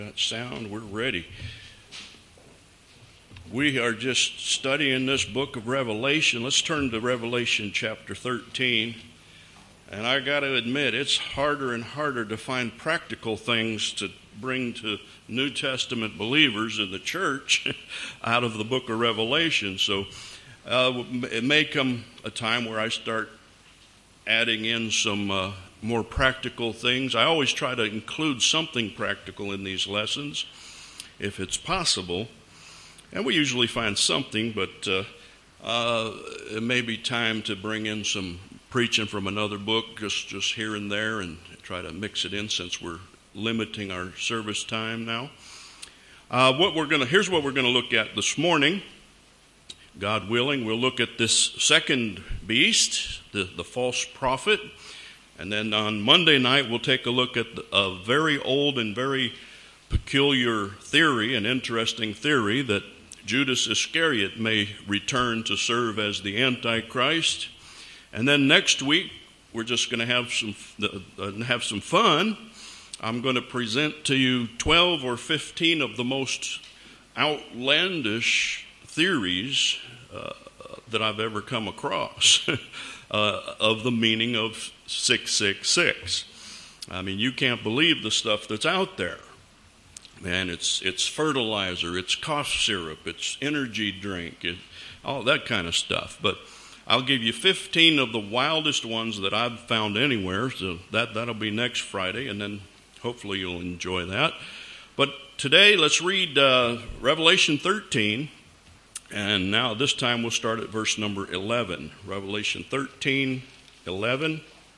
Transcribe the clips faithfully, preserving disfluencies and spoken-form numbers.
Got sound, we're ready. We are just studying this book of Revelation. Let's turn to Revelation chapter thirteen. And I got to admit, it's harder and harder to find practical things to bring to New Testament believers in the church out of the book of Revelation. So uh, it may come a time where I start adding in some uh, more practical things. I always try to include something practical in these lessons, if it's possible. And we usually find something, but uh, uh, it may be time to bring in some preaching from another book, just, just here and there, and try to mix it in since we're limiting our service time now. Uh, what we're going to here's what we're going to look at this morning. God willing, we'll look at this second beast, the, the false prophet. And then on Monday night, we'll take a look at a very old and very peculiar theory, an interesting theory, that Judas Iscariot may return to serve as the Antichrist. And then next week, we're just going to have some uh, have some fun. I'm going to present to you twelve or fifteen of the most outlandish theories uh, that I've ever come across uh, of the meaning of six six six. I mean, you can't believe the stuff that's out there. Man, it's it's fertilizer, it's cough syrup, it's energy drink, it, all that kind of stuff. But I'll give you fifteen of the wildest ones that I've found anywhere. So that, that'll be next Friday, and then hopefully you'll enjoy that. But today, let's read uh, Revelation thirteen. And now this time we'll start at verse number eleven. Revelation thirteen, eleven.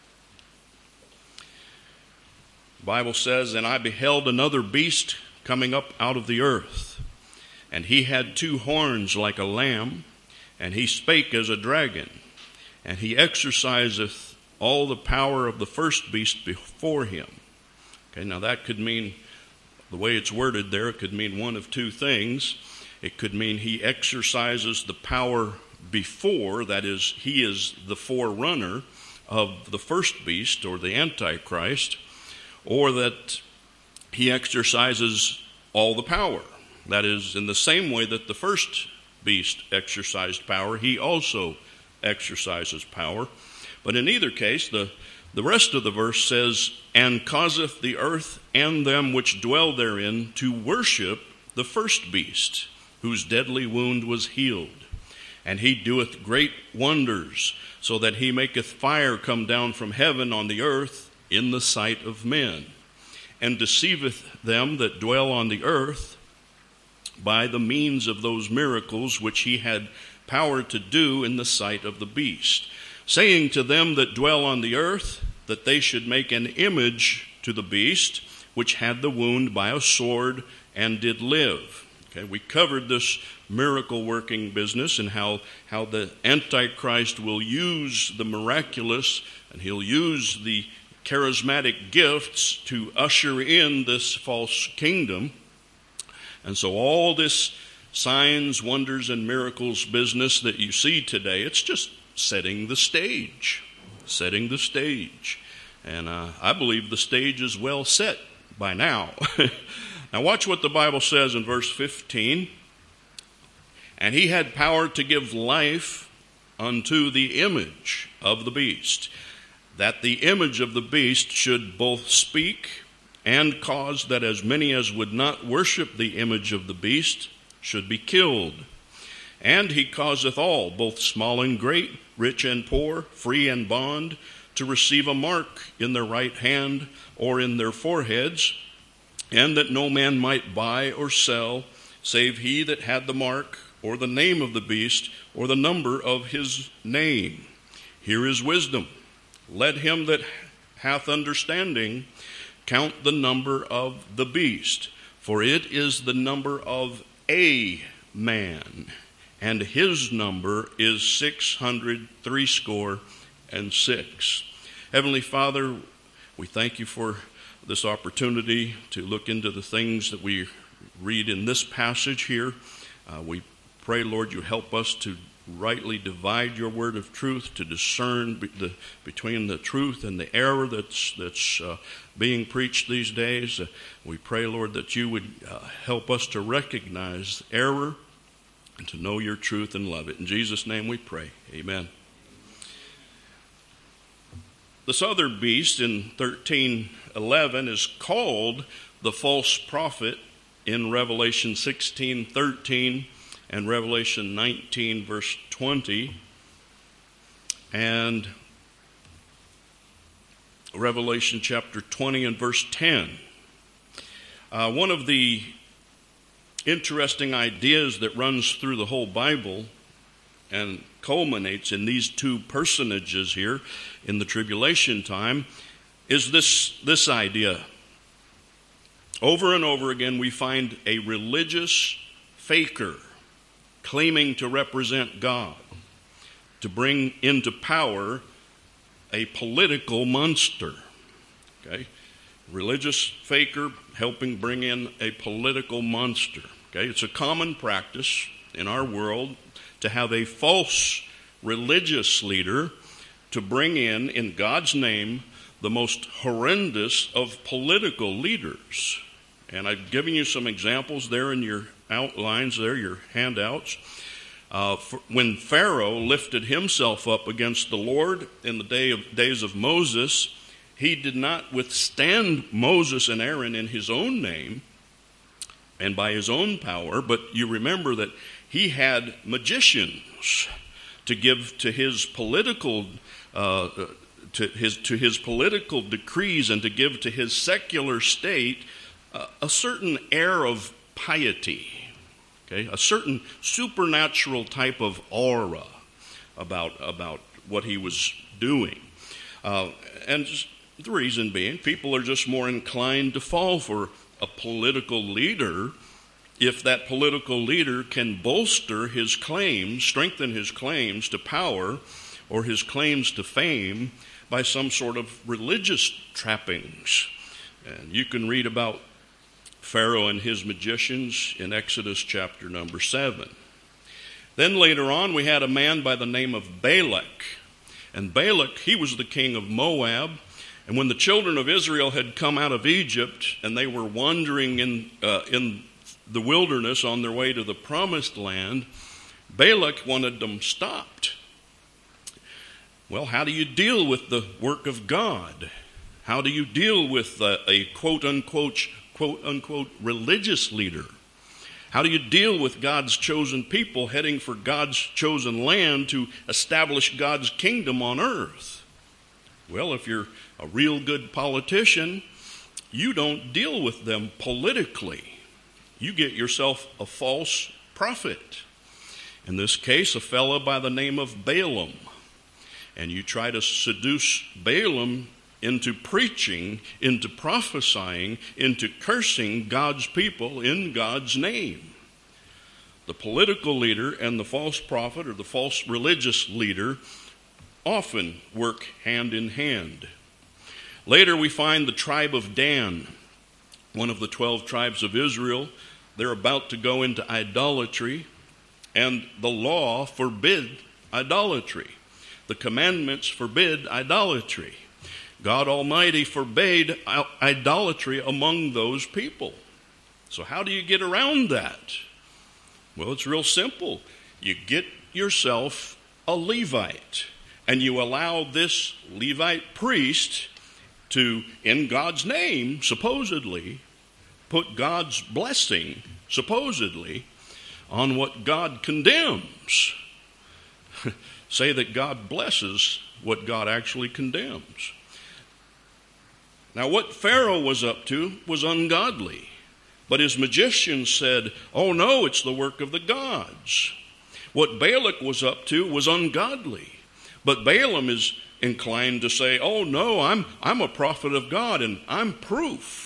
The Bible says, "And I beheld another beast coming up out of the earth, and he had two horns like a lamb, and he spake as a dragon, and he exerciseth all the power of the first beast before him." Okay, now that could mean, the way it's worded there, it could mean one of two things. It could mean he exercises the power before, that is, he is the forerunner of the first beast or the Antichrist, or that he exercises all the power. That is, in the same way that the first beast exercised power, he also exercises power. But in either case, the, the rest of the verse says, "And causeth the earth and them which dwell therein to worship the first beast, whose deadly wound was healed. And he doeth great wonders, so that he maketh fire come down from heaven on the earth in the sight of men, and deceiveth them that dwell on the earth by the means of those miracles which he had power to do in the sight of the beast, saying to them that dwell on the earth that they should make an image to the beast, which had the wound by a sword and did live." Okay, we covered this miracle-working business and how, how the Antichrist will use the miraculous, and he'll use the charismatic gifts to usher in this false kingdom. And so all this signs, wonders, and miracles business that you see today, it's just setting the stage, setting the stage. And uh, I believe the stage is well set by now. Now watch what the Bible says in verse fifteen. "And he had power to give life unto the image of the beast, that the image of the beast should both speak and cause that as many as would not worship the image of the beast should be killed. And he causeth all, both small and great, rich and poor, free and bond, to receive a mark in their right hand or in their foreheads, and that no man might buy or sell, save he that had the mark, or the name of the beast, or the number of his name. Here is wisdom. Let him that hath understanding count the number of the beast, for it is the number of a man, and his number is six hundred threescore and six." Heavenly Father, we thank you for this opportunity to look into the things that we read in this passage here. Uh, we pray, Lord, you help us to rightly divide your word of truth, to discern be the, between the truth and the error that's, that's uh, being preached these days. Uh, we pray, Lord, that you would uh, help us to recognize error and to know your truth and love it. In Jesus' name we pray. Amen. This other beast in thirteen eleven is called the false prophet in Revelation sixteen thirteen and Revelation nineteen verse twenty and Revelation chapter twenty and verse ten. Uh, one of the interesting ideas that runs through the whole Bible and culminates in these two personages here in the tribulation time is this, this idea. Over and over again we find a religious faker claiming to represent God, to bring into power a political monster. Okay? Religious faker helping bring in a political monster. Okay? It's a common practice in our world to have a false religious leader to bring in, in God's name, the most horrendous of political leaders. And I've given you some examples there in your outlines there, your handouts. Uh, for, when Pharaoh lifted himself up against the Lord in the day of, days of Moses, he did not withstand Moses and Aaron in his own name and by his own power, but you remember that he had magicians to give to his political uh, to his to his political decrees and to give to his secular state uh, a certain air of piety, okay, a certain supernatural type of aura about about what he was doing, uh, and just the reason being, people are just more inclined to fall for a political leader if that political leader can bolster his claims, strengthen his claims to power or his claims to fame by some sort of religious trappings. And you can read about Pharaoh and his magicians in Exodus chapter number seven. Then later on we had a man by the name of Balak. And Balak, he was the king of Moab. And when the children of Israel had come out of Egypt and they were wandering in uh, in the wilderness on their way to the promised land, Balak wanted them stopped. Well, how do you deal with the work of God? How do you deal with a, a quote-unquote, quote-unquote religious leader? How do you deal with God's chosen people heading for God's chosen land to establish God's kingdom on earth? Well, if you're a real good politician, you don't deal with them politically. You get yourself a false prophet. In this case, a fellow by the name of Balaam. And you try to seduce Balaam into preaching, into prophesying, into cursing God's people in God's name. The political leader and the false prophet or the false religious leader often work hand in hand. Later we find the tribe of Dan, one of the twelve tribes of Israel. They're about to go into idolatry, and the law forbid idolatry. The commandments forbid idolatry. God Almighty forbade idolatry among those people. So how do you get around that? Well, it's real simple. You get yourself a Levite, and you allow this Levite priest to, in God's name, supposedly, put God's blessing, supposedly, on what God condemns. Say that God blesses what God actually condemns. Now, what Pharaoh was up to was ungodly. But his magicians said, oh no, it's the work of the gods. What Balak was up to was ungodly. But Balaam is inclined to say, oh no, I'm, I'm a prophet of God and I'm proof.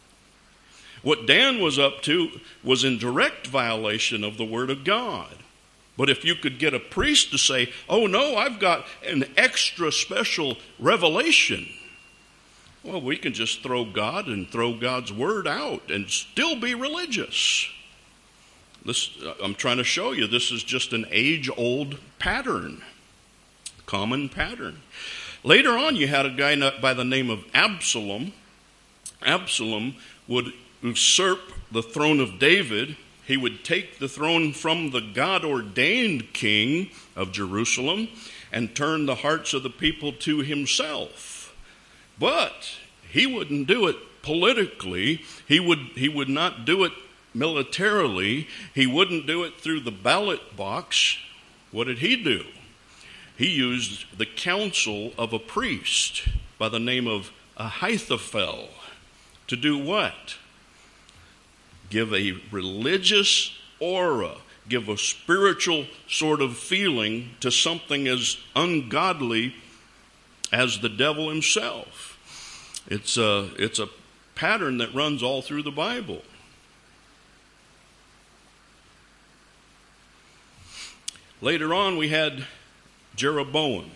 What Dan was up to was in direct violation of the word of God. But if you could get a priest to say, oh no, I've got an extra special revelation, well, we can just throw God and throw God's word out and still be religious. This, I'm trying to show you this is just an age-old pattern, common pattern. Later on, you had a guy by the name of Absalom. Absalom would usurp the throne of David. He would take the throne from the God-ordained king of Jerusalem and turn the hearts of the people to himself. But he wouldn't do it politically. He would, he would not do it militarily. He wouldn't do it through the ballot box. What did he do? He used the counsel of a priest by the name of Ahithophel to do what? Give a religious aura, give a spiritual sort of feeling to something as ungodly as the devil himself. It's a, it's a pattern that runs all through the Bible. Later on, we had Jeroboam.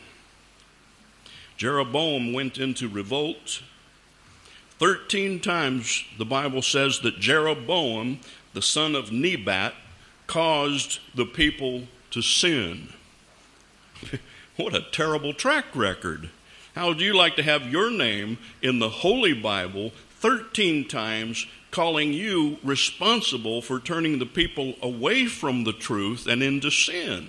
Jeroboam went into revolt. Thirteen times the Bible says that Jeroboam, the son of Nebat, caused the people to sin. What a terrible track record. How would you like to have your name in the Holy Bible thirteen times calling you responsible for turning the people away from the truth and into sin?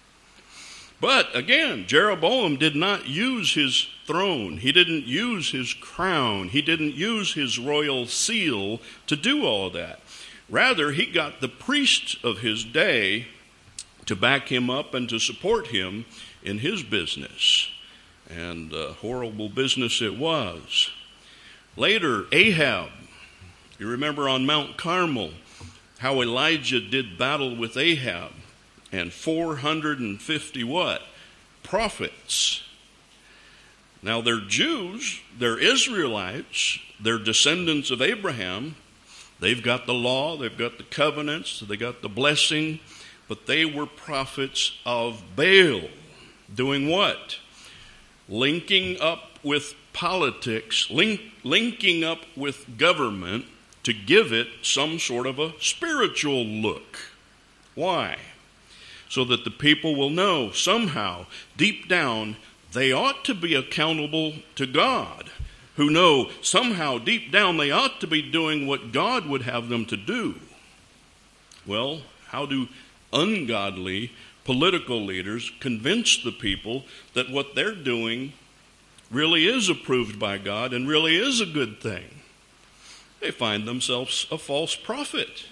But again, Jeroboam did not use his throne. He didn't use his crown. He didn't use his royal seal to do all that. Rather, he got the priests of his day to back him up and to support him in his business. And uh, horrible business it was. Later, Ahab. You remember on Mount Carmel how Elijah did battle with Ahab. And four hundred fifty what? Prophets. Now they're Jews, they're Israelites, they're descendants of Abraham. They've got the law, they've got the covenants, they got the blessing, but they were prophets of Baal. Doing what? Linking up with politics, link, linking up with government to give it some sort of a spiritual look. Why? So that the people will know somehow, deep down, they ought to be accountable to God, who know somehow deep down they ought to be doing what God would have them to do. Well, how do ungodly political leaders convince the people that what they're doing really is approved by God and really is a good thing? They find themselves a false prophet.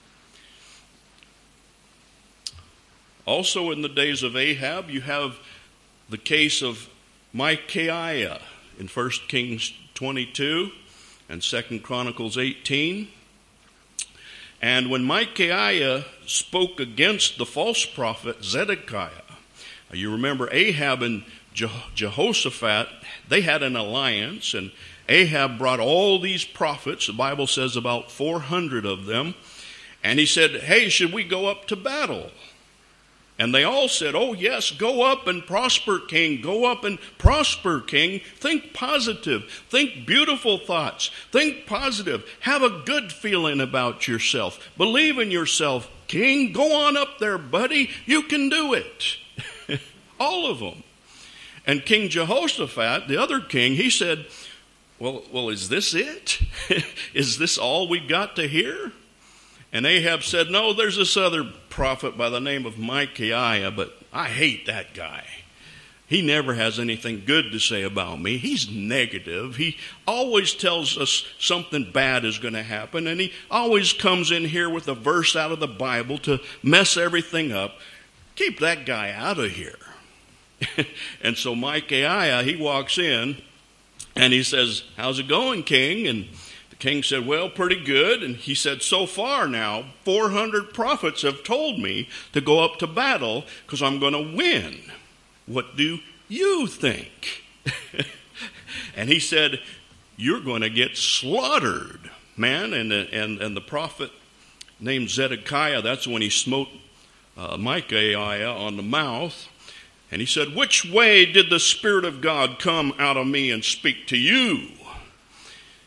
Also in the days of Ahab, you have the case of Micaiah in First Kings twenty-two and Second Chronicles eighteen. And when Micaiah spoke against the false prophet Zedekiah, you remember Ahab and Je- Jehoshaphat, they had an alliance, and Ahab brought all these prophets, the Bible says about four hundred of them, and he said, hey, should we go up to battle? And they all said, oh, yes, go up and prosper, king. Go up and prosper, king. Think positive. Think beautiful thoughts. Think positive. Have a good feeling about yourself. Believe in yourself, king. Go on up there, buddy. You can do it. All of them. And King Jehoshaphat, the other king, he said, well, well, is this it? Is this all we got to hear? And Ahab said, no, there's this other prophet by the name of Micaiah, but I hate that guy. He never has anything good to say about me. He's negative. He always tells us something bad is going to happen, and he always comes in here with a verse out of the Bible to mess everything up. Keep that guy out of here. And so Micaiah, he walks in, and he says, how's it going, king? And the king said, well, pretty good. And he said, so far now, four hundred prophets have told me to go up to battle because I'm going to win. What do you think? And he said, you're going to get slaughtered, man. And, and, and the prophet named Zedekiah, that's when he smote uh, Micaiah on the mouth. And he said, which way did the Spirit of God come out of me and speak to you?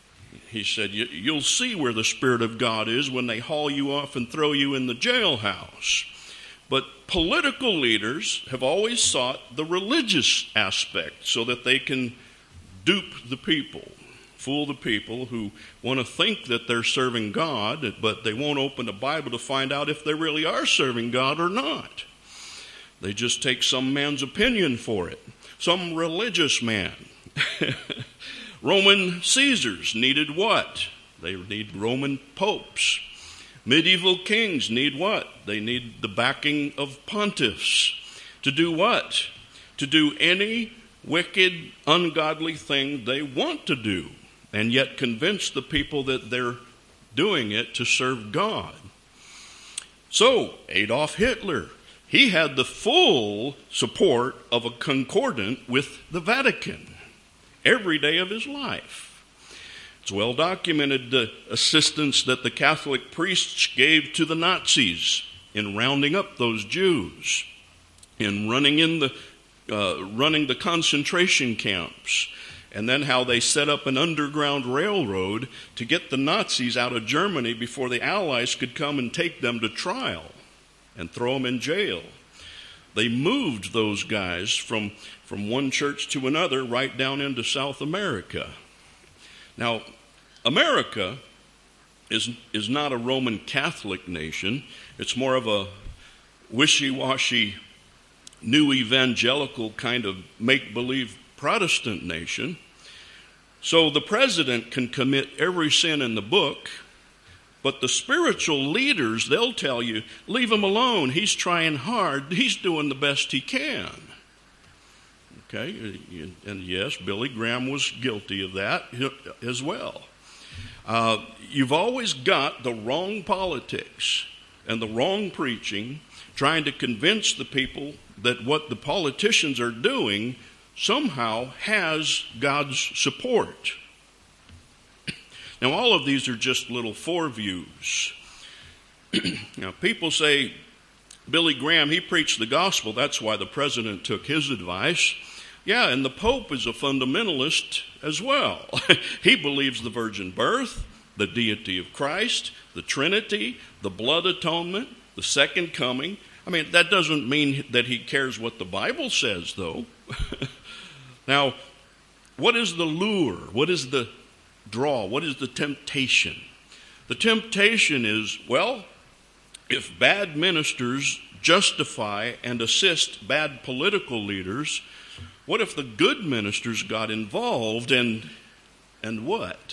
He said, you'll see where the Spirit of God is when they haul you off and throw you in the jailhouse. But political leaders have always sought the religious aspect so that they can dupe the people, fool the people who want to think that they're serving God, but they won't open the Bible to find out if they really are serving God or not. They just take some man's opinion for it, some religious man. Roman Caesars needed what? They need Roman popes. Medieval kings need what? They need the backing of pontiffs. To do what? To do any wicked, ungodly thing they want to do, and yet convince the people that they're doing it to serve God. So, Adolf Hitler, he had the full support of a concordant with the Vatican every day of his life. It's well documented the assistance that the Catholic priests gave to the Nazis in rounding up those Jews, in running in the uh, running the concentration camps, and then how they set up an underground railroad to get the Nazis out of Germany before the Allies could come and take them to trial and throw them in jail. They moved those guys from, from one church to another right down into South America. Now, America is, is not a Roman Catholic nation. It's more of a wishy-washy, new evangelical kind of make-believe Protestant nation. So the president can commit every sin in the book, but the spiritual leaders, they'll tell you, leave him alone. He's trying hard. He's doing the best he can. Okay, and yes, Billy Graham was guilty of that as well. Uh, you've always got the wrong politics and the wrong preaching trying to convince the people that what the politicians are doing somehow has God's support. Now, all of these are just little foreviews. Now, people say, Billy Graham, he preached the gospel. That's why the president took his advice. Yeah, and the Pope is a fundamentalist as well. He believes the virgin birth, the deity of Christ, the Trinity, the blood atonement, the second coming. I mean, that doesn't mean that he cares what the Bible says, though. Now, what is the lure? What is the draw? What is the temptation? The temptation is, well, if bad ministers justify and assist bad political leaders, what if the good ministers got involved and and what?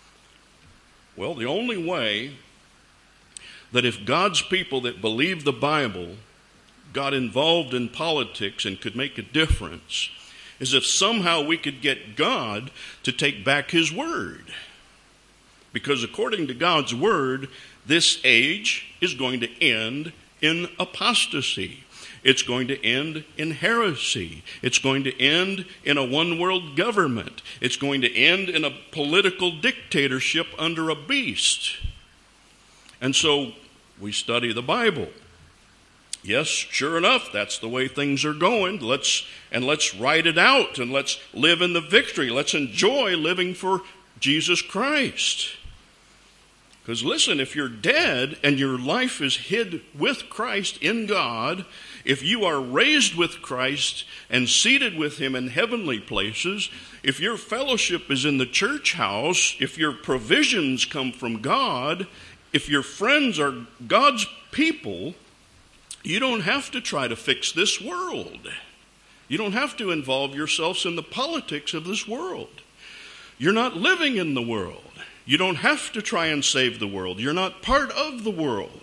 Well, the only way that if God's people that believe the Bible got involved in politics and could make a difference is if somehow we could get God to take back his word. Because according to God's word, this age is going to end in apostasy. It's going to end in heresy. It's going to end in a one-world government. It's going to end in a political dictatorship under a beast. And so we study the Bible. Yes, sure enough, that's the way things are going. Let's and let's write it out and let's live in the victory. Let's enjoy living for Jesus Christ. Because listen, if you're dead and your life is hid with Christ in God, if you are raised with Christ and seated with him in heavenly places, if your fellowship is in the church house, if your provisions come from God, if your friends are God's people, you don't have to try to fix this world. You don't have to involve yourselves in the politics of this world. You're not living in the world. You don't have to try and save the world. You're not part of the world.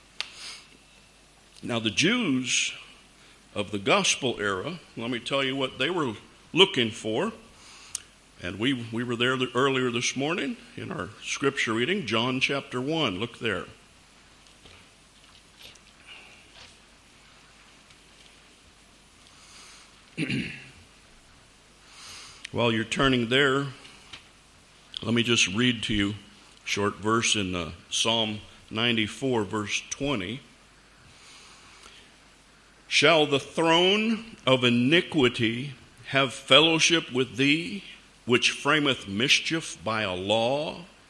Now, the Jews of the gospel era, let me tell you what they were looking for. And we, we were there earlier this morning in our scripture reading, John chapter one. Look there. While you're turning there, let me just read to you a short verse in uh, Psalm ninety-four, verse twenty. Shall the throne of iniquity have fellowship with thee, which frameth mischief by a law?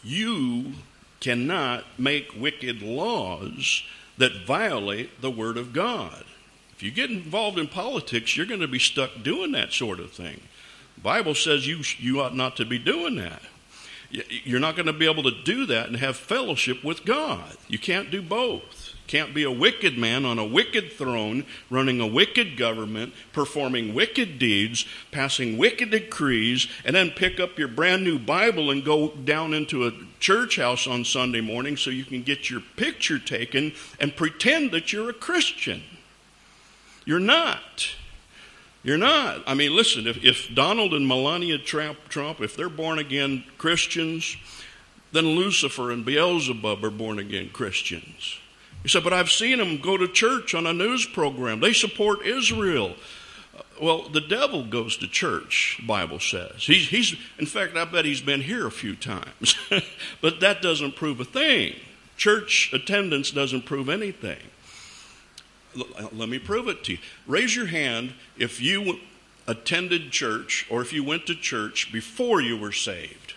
you cannot make wicked laws that violate the Word of God. If you get involved in politics, you're going to be stuck doing that sort of thing. The Bible says you, you ought not to be doing that. You're not going to be able to do that and have fellowship with God. You can't do both. Can't be a wicked man on a wicked throne, running a wicked government, performing wicked deeds, passing wicked decrees, and then pick up your brand new Bible and go down into a church house on Sunday morning so you can get your picture taken and pretend that you're a Christian. You're not. You're not. I mean, listen, if, if Donald and Melania Trump, Trump, if they're born-again Christians, then Lucifer and Beelzebub are born-again Christians. You said, but I've seen them go to church on a news program. They support Israel. Well, the devil goes to church, the Bible says. He's, he's, in fact, I bet he's been here a few times. But that doesn't prove a thing. Church attendance doesn't prove anything. Let me prove it to you. Raise your hand if you attended church or if you went to church before you were saved.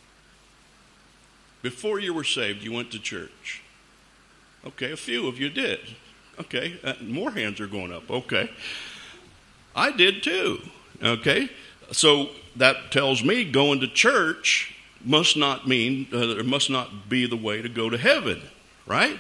Before you were saved, you went to church. Okay, a few of you did. Okay, uh, more hands are going up. Okay. I did too. Okay, so that tells me going to church must not mean, uh, it must not be the way to go to heaven, right?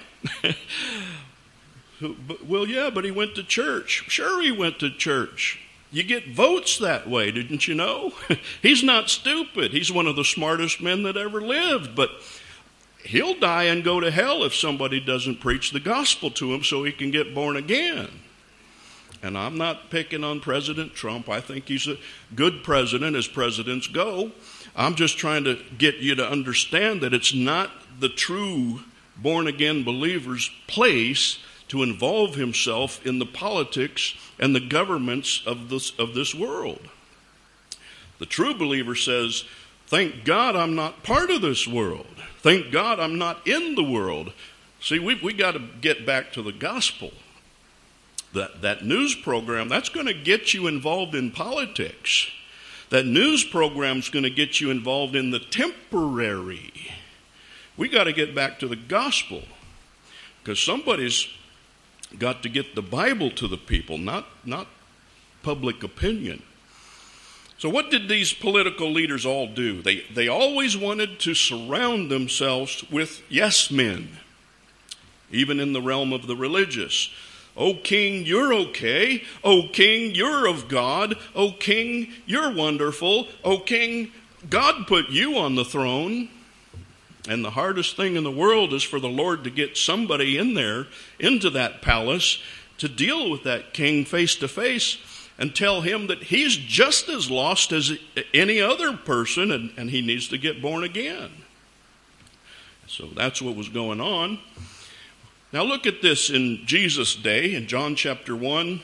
Well, yeah, but he went to church. Sure, he went to church. You get votes that way, didn't you know? He's not stupid. He's one of the smartest men that ever lived, but he'll die and go to hell if somebody doesn't preach the gospel to him so he can get born again. And I'm not picking on President Trump. I think he's a good president as presidents go. I'm just trying to get you to understand that it's not the true born-again believer's place to involve himself in the politics and the governments of this, of this world. The true believer says, thank God I'm not part of this world. Thank God I'm not in the world. See, we we got to get back to the gospel. That, that news program, that's going to get you involved in politics. That news program's going to get you involved in the temporary. We got to get back to the gospel. Because somebody's got to get the Bible to the people, not, not public opinion. So what did these political leaders all do? They, they always wanted to surround themselves with yes men, even in the realm of the religious. Oh, king, you're okay. Oh, king, you're of God. Oh, king, you're wonderful. Oh, king, God put you on the throne. And the hardest thing in the world is for the Lord to get somebody in there, into that palace, to deal with that king face to face and tell him that he's just as lost as any other person and, and he needs to get born again. So that's what was going on. Now look at this in Jesus' day, in John chapter one,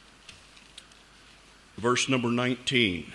verse number nineteen.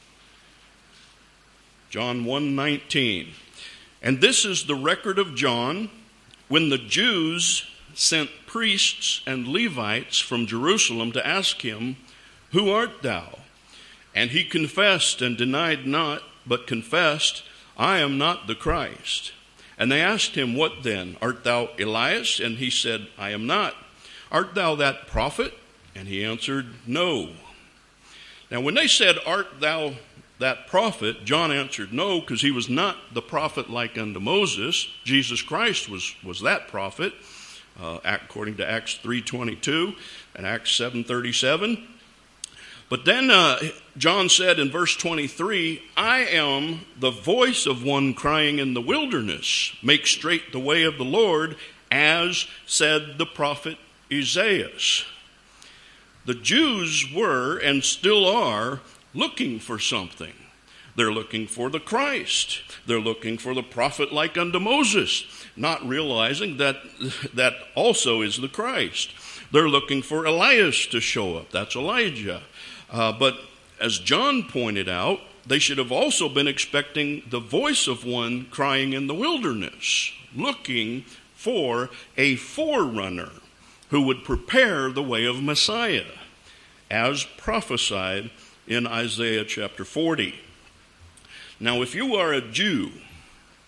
John one nineteen. And this is the record of John when the Jews sent priests and Levites from Jerusalem to ask him, who art thou? And he confessed and denied not, but confessed, I am not the Christ. And they asked him, what then? Art thou Elias? And he said, I am not. Art thou that prophet? And he answered, no. Now when they said, art thou that prophet, John answered no, because he was not the prophet like unto Moses. Jesus Christ was, was that prophet, uh, according to Acts three twenty-two and Acts seven thirty-seven. But then uh, John said in verse twenty-three, I am the voice of one crying in the wilderness, make straight the way of the Lord, as said the prophet Isaiah. The Jews were and still are looking for something. They're looking for the Christ. They're looking for the prophet like unto Moses, not realizing that that also is the Christ. They're looking for Elias to show up. That's Elijah. Uh, but as John pointed out, they should have also been expecting the voice of one crying in the wilderness, looking for a forerunner who would prepare the way of Messiah, as prophesied in Isaiah chapter forty. Now, if you are a Jew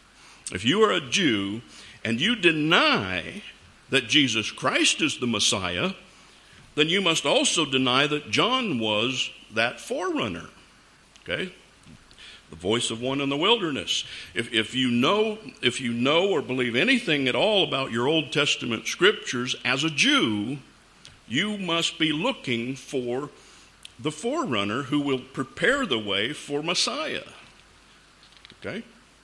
if you are a Jew and you deny that Jesus Christ is the Messiah, then you must also deny that John was that forerunner. Okay? The voice of one in the wilderness. If, if you know, if you know or believe anything at all about your Old Testament scriptures as a Jew, you must be looking for the forerunner who will prepare the way for Messiah. Okay?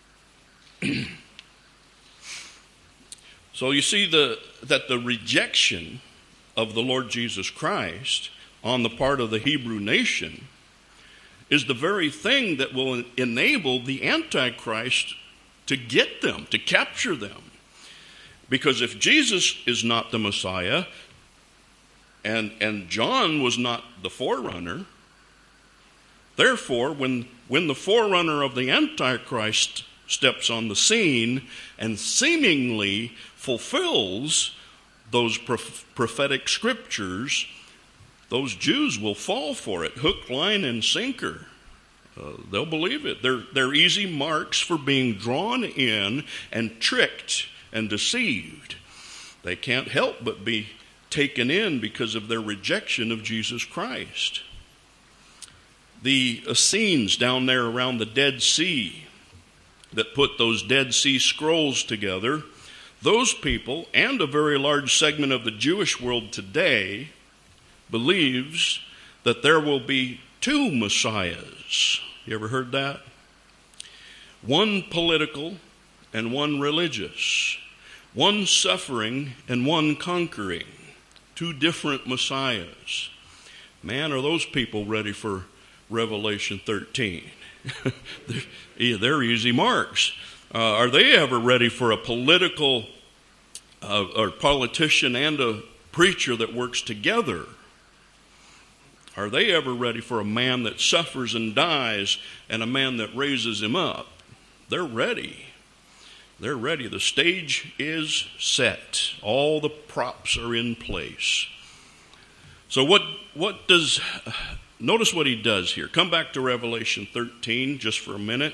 So you see the, that the rejection of the Lord Jesus Christ on the part of the Hebrew nation is the very thing that will enable the Antichrist to get them, to capture them. Because if Jesus is not the Messiah, and, and John was not the forerunner, therefore, when, when the forerunner of the Antichrist steps on the scene and seemingly fulfills those prophetic scriptures, those Jews will fall for it, hook, line, and sinker. Uh, they'll believe it. They're, they're easy marks for being drawn in and tricked and deceived. They can't help but be taken in because of their rejection of Jesus Christ. The Essenes down there around the Dead Sea that put those Dead Sea Scrolls together, those people, and a very large segment of the Jewish world today, believes that there will be two messiahs. You ever heard that? One political and one religious. One suffering and one conquering. Two different messiahs. Man, are those people ready for Revelation thirteen? they're, they're easy marks. Uh, are they ever ready for a political uh, or politician and a preacher that works together? Are they ever ready for a man that suffers and dies and a man that raises him up? They're ready. They're ready. The stage is set. All the props are in place. So what, what does, notice what he does here. Come back to Revelation thirteen just for a minute.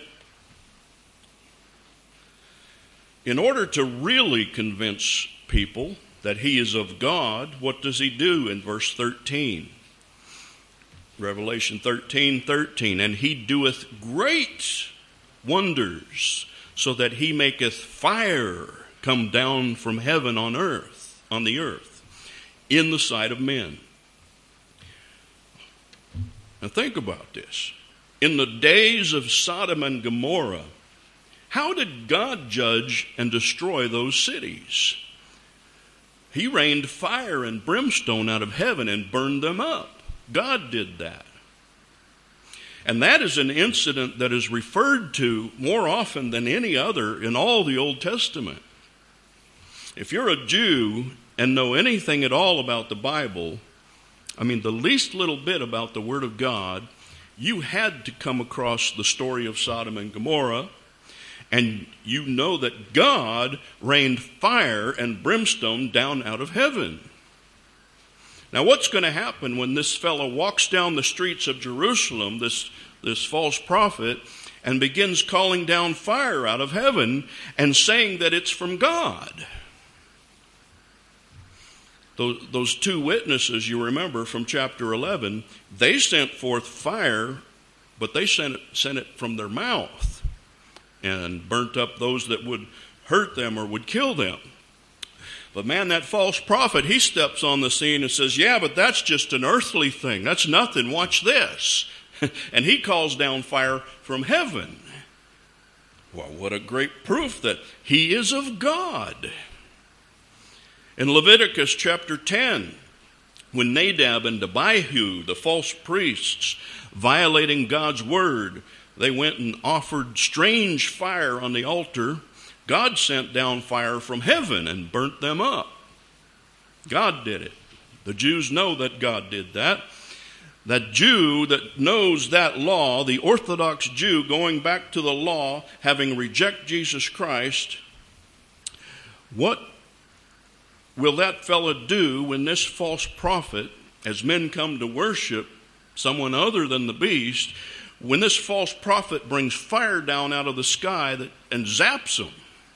In order to really convince people that he is of God, what does he do in verse thirteen? Revelation thirteen, thirteen. And he doeth great wonders, so that he maketh fire come down from heaven on earth, on the earth, in the sight of men. Now think about this. In the days of Sodom and Gomorrah, how did God judge and destroy those cities? He rained fire and brimstone out of heaven and burned them up. God did that. And that is an incident that is referred to more often than any other in all the Old Testament. If you're a Jew and know anything at all about the Bible, I mean the least little bit about the Word of God, you had to come across the story of Sodom and Gomorrah, and you know that God rained fire and brimstone down out of heaven. Now, what's going to happen when this fellow walks down the streets of Jerusalem, this, this false prophet, and begins calling down fire out of heaven and saying that it's from God? Those, those two witnesses, you remember from chapter eleven, they sent forth fire, but they sent it, sent it from their mouth and burnt up those that would hurt them or would kill them. But man, that false prophet, he steps on the scene and says, yeah, but that's just an earthly thing. That's nothing. Watch this. And he calls down fire from heaven. Well, what a great proof that he is of God. In Leviticus chapter ten, when Nadab and Abihu, the false priests, violating God's word, they went and offered strange fire on the altar, God sent down fire from heaven and burnt them up. God did it. The Jews know that God did that. That Jew that knows that law, the Orthodox Jew going back to the law, having rejected Jesus Christ, what will that fellow do when this false prophet, as men come to worship someone other than the beast, when this false prophet brings fire down out of the sky that, and zaps them?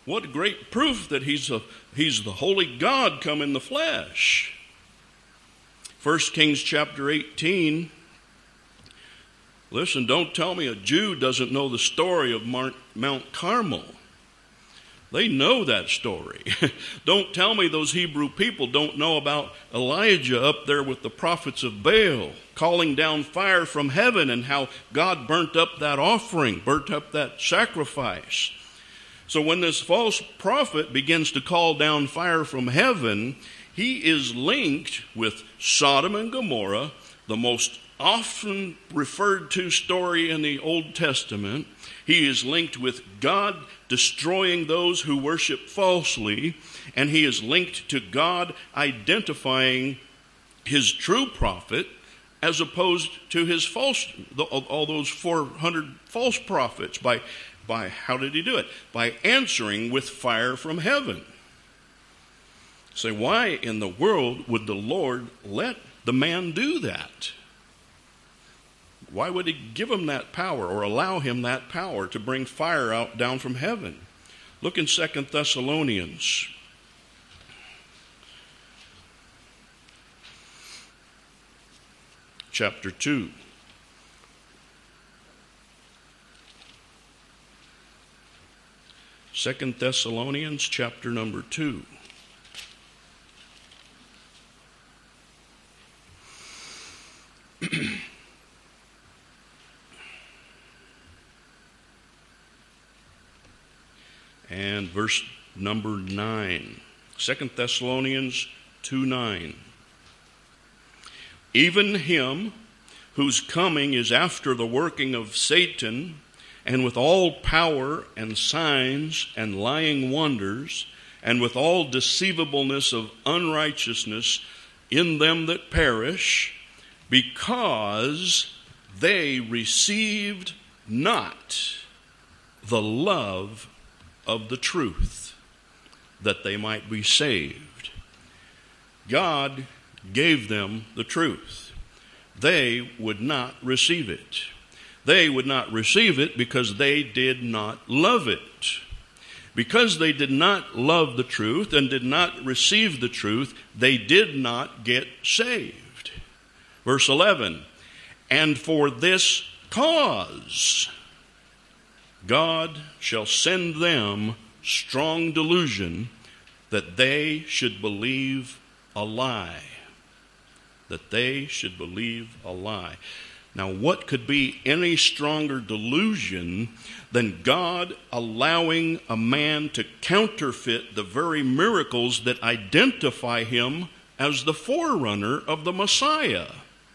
What great proof that he's, a, he's the holy God come in the flesh. First Kings chapter eighteen. Listen, don't tell me a Jew doesn't know the story of Mount Carmel. They know that story. Don't tell me those Hebrew people don't know about Elijah up there with the prophets of Baal, calling down fire from heaven, and how God burnt up that offering, burnt up that sacrifice. So when this false prophet begins to call down fire from heaven, he is linked with Sodom and Gomorrah, the most often referred to story in the Old Testament. He is linked with God destroying those who worship falsely, and he is linked to God identifying his true prophet as opposed to his false, all those four hundred false prophets. By, by how did he do it? By answering with fire from heaven. Say, why in the world would the Lord let the man do that? Why would he give him that power, or allow him that power to bring fire out down from heaven? Look in Second Thessalonians. Chapter two. Second Thessalonians chapter number two. And verse number nine. Second Thessalonians two nine. Even him whose coming is after the working of Satan, and with all power and signs and lying wonders, and with all deceivableness of unrighteousness in them that perish, because they received not the love of the truth, that they might be saved. God gave them the truth. They would not receive it. They would not receive it because they did not love it. Because they did not love the truth and did not receive the truth, they did not get saved. Verse eleven, and for this cause God shall send them strong delusion, that they should believe a lie. That they should believe a lie. Now, what could be any stronger delusion than God allowing a man to counterfeit the very miracles that identify him as the forerunner of the Messiah?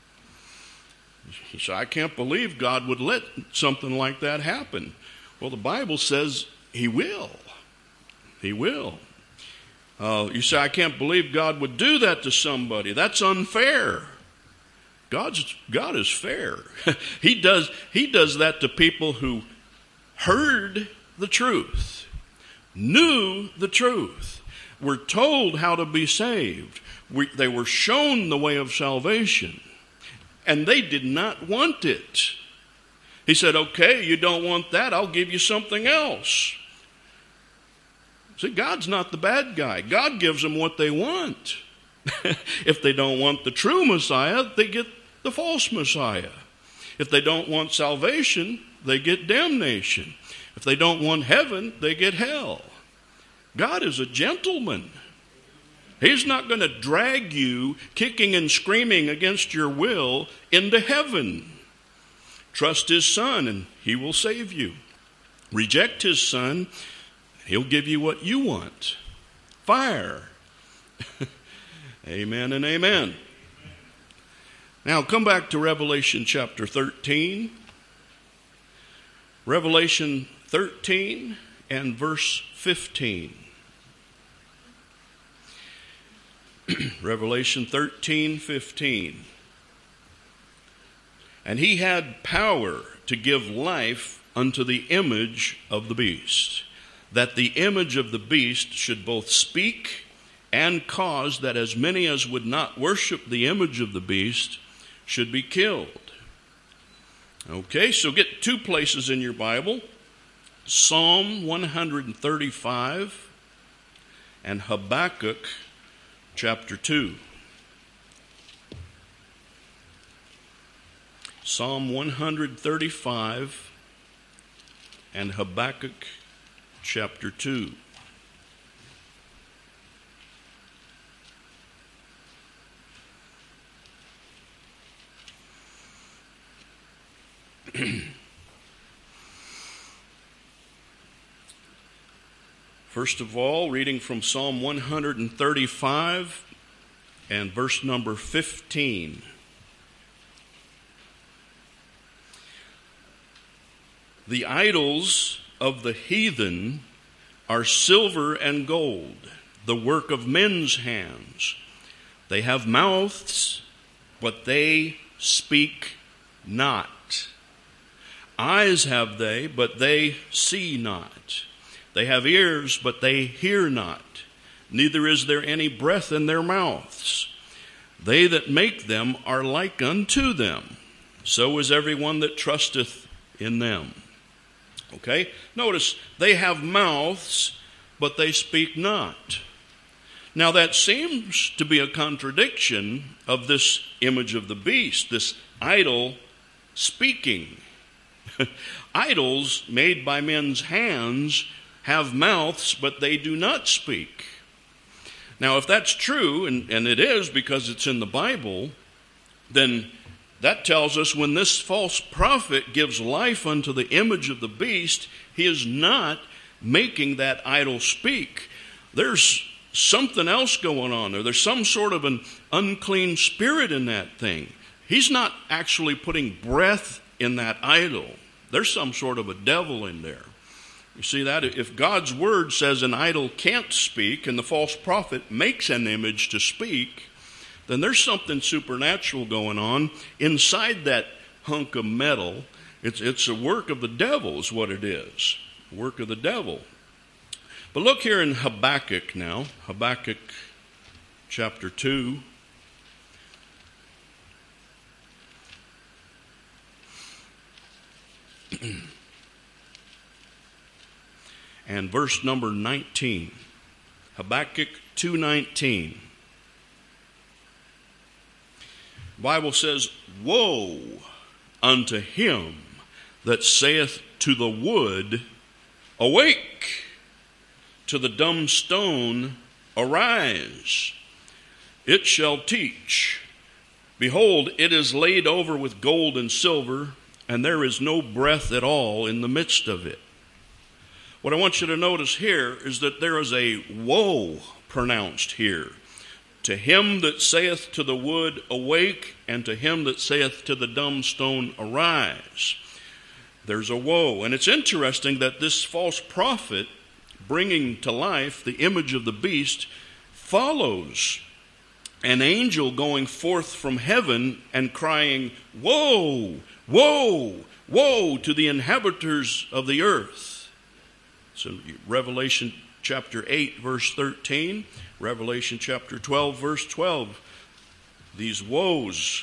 He said, I can't believe God would let something like that happen. Well, the Bible says he will. He will. Uh, you say, I can't believe God would do that to somebody. That's unfair. God's, God is fair. he does, he does that to people who heard the truth, knew the truth, were told how to be saved. We, they were shown the way of salvation, and they did not want it. He said, okay, you don't want that, I'll give you something else. See, God's not the bad guy. God gives them what they want. If they don't want the true Messiah, they get the false Messiah. If they don't want salvation, they get damnation. If they don't want heaven, they get hell. God is a gentleman. He's not going to drag you kicking and screaming against your will into heaven. Trust his Son, and he will save you. Reject his Son, he'll give you what you want. Fire. Amen and amen. Now come back to Revelation chapter thirteen. Revelation thirteen and verse fifteen. Revelation thirteen fifteen. And he had power to give life unto the image of the beast, that the image of the beast should both speak and cause that as many as would not worship the image of the beast should be killed. Okay, so get two places in your Bible. Psalm one thirty-five and Habakkuk chapter two. Psalm one thirty-five and Habakkuk chapter two. First of all, reading from Psalm one thirty-five and verse number fifteen. The idols of the heathen are silver and gold, the work of men's hands. They have mouths, but they speak not. Eyes have they, but they see not. They have ears, but they hear not. Neither is there any breath in their mouths. They that make them are like unto them. So is everyone that trusteth in them. Okay? Notice, they have mouths, but they speak not. Now that seems to be a contradiction of this image of the beast, this idol speaking. Idols made by men's hands have mouths, but they do not speak. Now, if that's true, and, and it is because it's in the Bible, then that tells us when this false prophet gives life unto the image of the beast, he is not making that idol speak. There's something else going on there. There's some sort of an unclean spirit in that thing. He's not actually putting breath in that idol. There's some sort of a devil in there. You see that? If God's word says an idol can't speak and the false prophet makes an image to speak, then there's something supernatural going on inside that hunk of metal. It's, it's a work of the devil is what it is. Work of the devil. But look here in Habakkuk now. Habakkuk chapter two. And verse number nineteen. Habakkuk two nineteen. The Bible says, woe unto him that saith to the wood, awake, to the dumb stone, arise. It shall teach. Behold, it is laid over with gold and silver, and there is no breath at all in the midst of it. What I want you to notice here is that there is a woe pronounced here. To him that saith to the wood, awake, and to him that saith to the dumb stone, arise. There's a woe. And it's interesting that this false prophet, bringing to life the image of the beast, follows an angel going forth from heaven and crying, woe, woe, woe to the inhabitants of the earth. So Revelation chapter eight, verse thirteen, Revelation chapter twelve, verse twelve. These woes.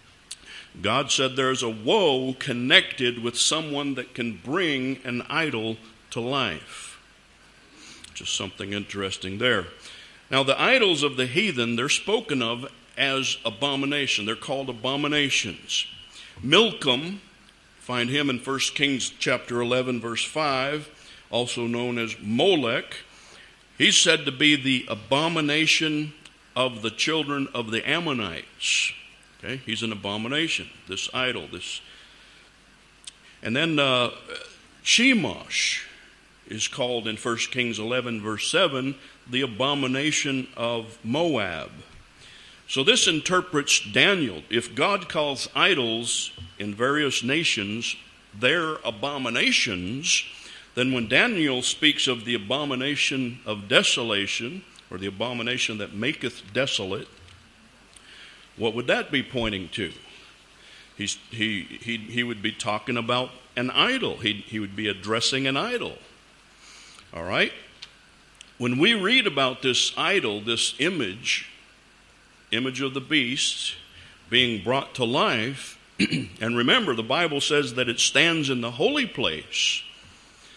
God said there's a woe connected with someone that can bring an idol to life. Just something interesting there. Now the idols of the heathen, they're spoken of as abomination. They're called abominations. Milcom, find him in First Kings chapter eleven, verse five, also known as Molech. He's said to be the abomination of the children of the Ammonites. Okay, he's an abomination, this idol, this. And then uh, Chemosh is called in First Kings eleven, verse seven, the abomination of Moab. So this interprets Daniel. If God calls idols in various nations their abominations, then when Daniel speaks of the abomination of desolation, or the abomination that maketh desolate, what would that be pointing to? He's, he, he, he would be talking about an idol. He, he would be addressing an idol. All right? When we read about this idol, this image, image of the beast being brought to life, and remember, the Bible says that it stands in the holy place.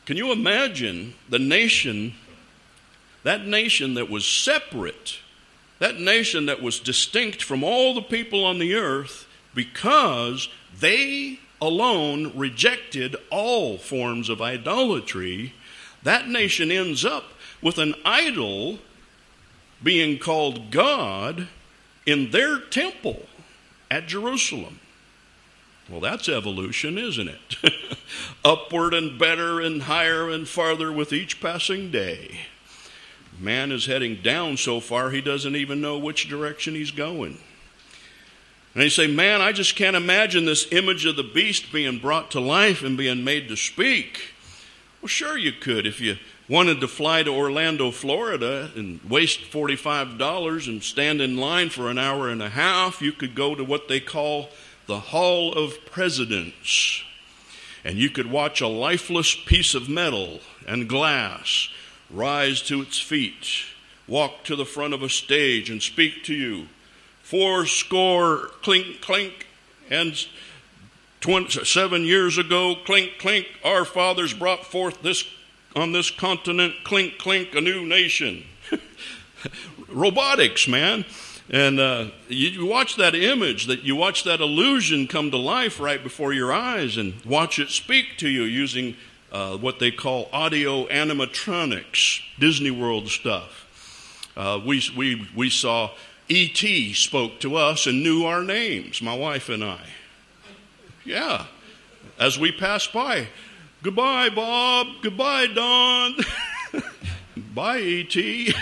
Can you imagine the nation, that nation that was separate, that nation that was distinct from all the people on the earth because they alone rejected all forms of idolatry? That nation ends up with an idol being called God in their temple at Jerusalem. Well, that's evolution, isn't it? Upward and better and higher and farther with each passing day. Man is heading down so far he doesn't even know which direction he's going. And you say, man, I just can't imagine this image of the beast being brought to life and being made to speak. Well, sure you could. If you wanted to fly to Orlando, Florida and waste forty-five dollars and stand in line for an hour and a half, you could go to what they call the Hall of Presidents. And you could watch a lifeless piece of metal and glass rise to its feet, walk to the front of a stage and speak to you. Four score, clink, clink, and twenty-seven years ago, clink, clink, our fathers brought forth this on this continent, clink, clink, a new nation. Robotics, man. And uh, you, you watch that image, that you watch that illusion come to life right before your eyes and watch it speak to you using uh, what they call audio animatronics, Disney World stuff. Uh, we, we, we saw E T spoke to us and knew our names, my wife and I. Yeah, as we passed by. Goodbye, Bob. Goodbye, Don. Bye, E T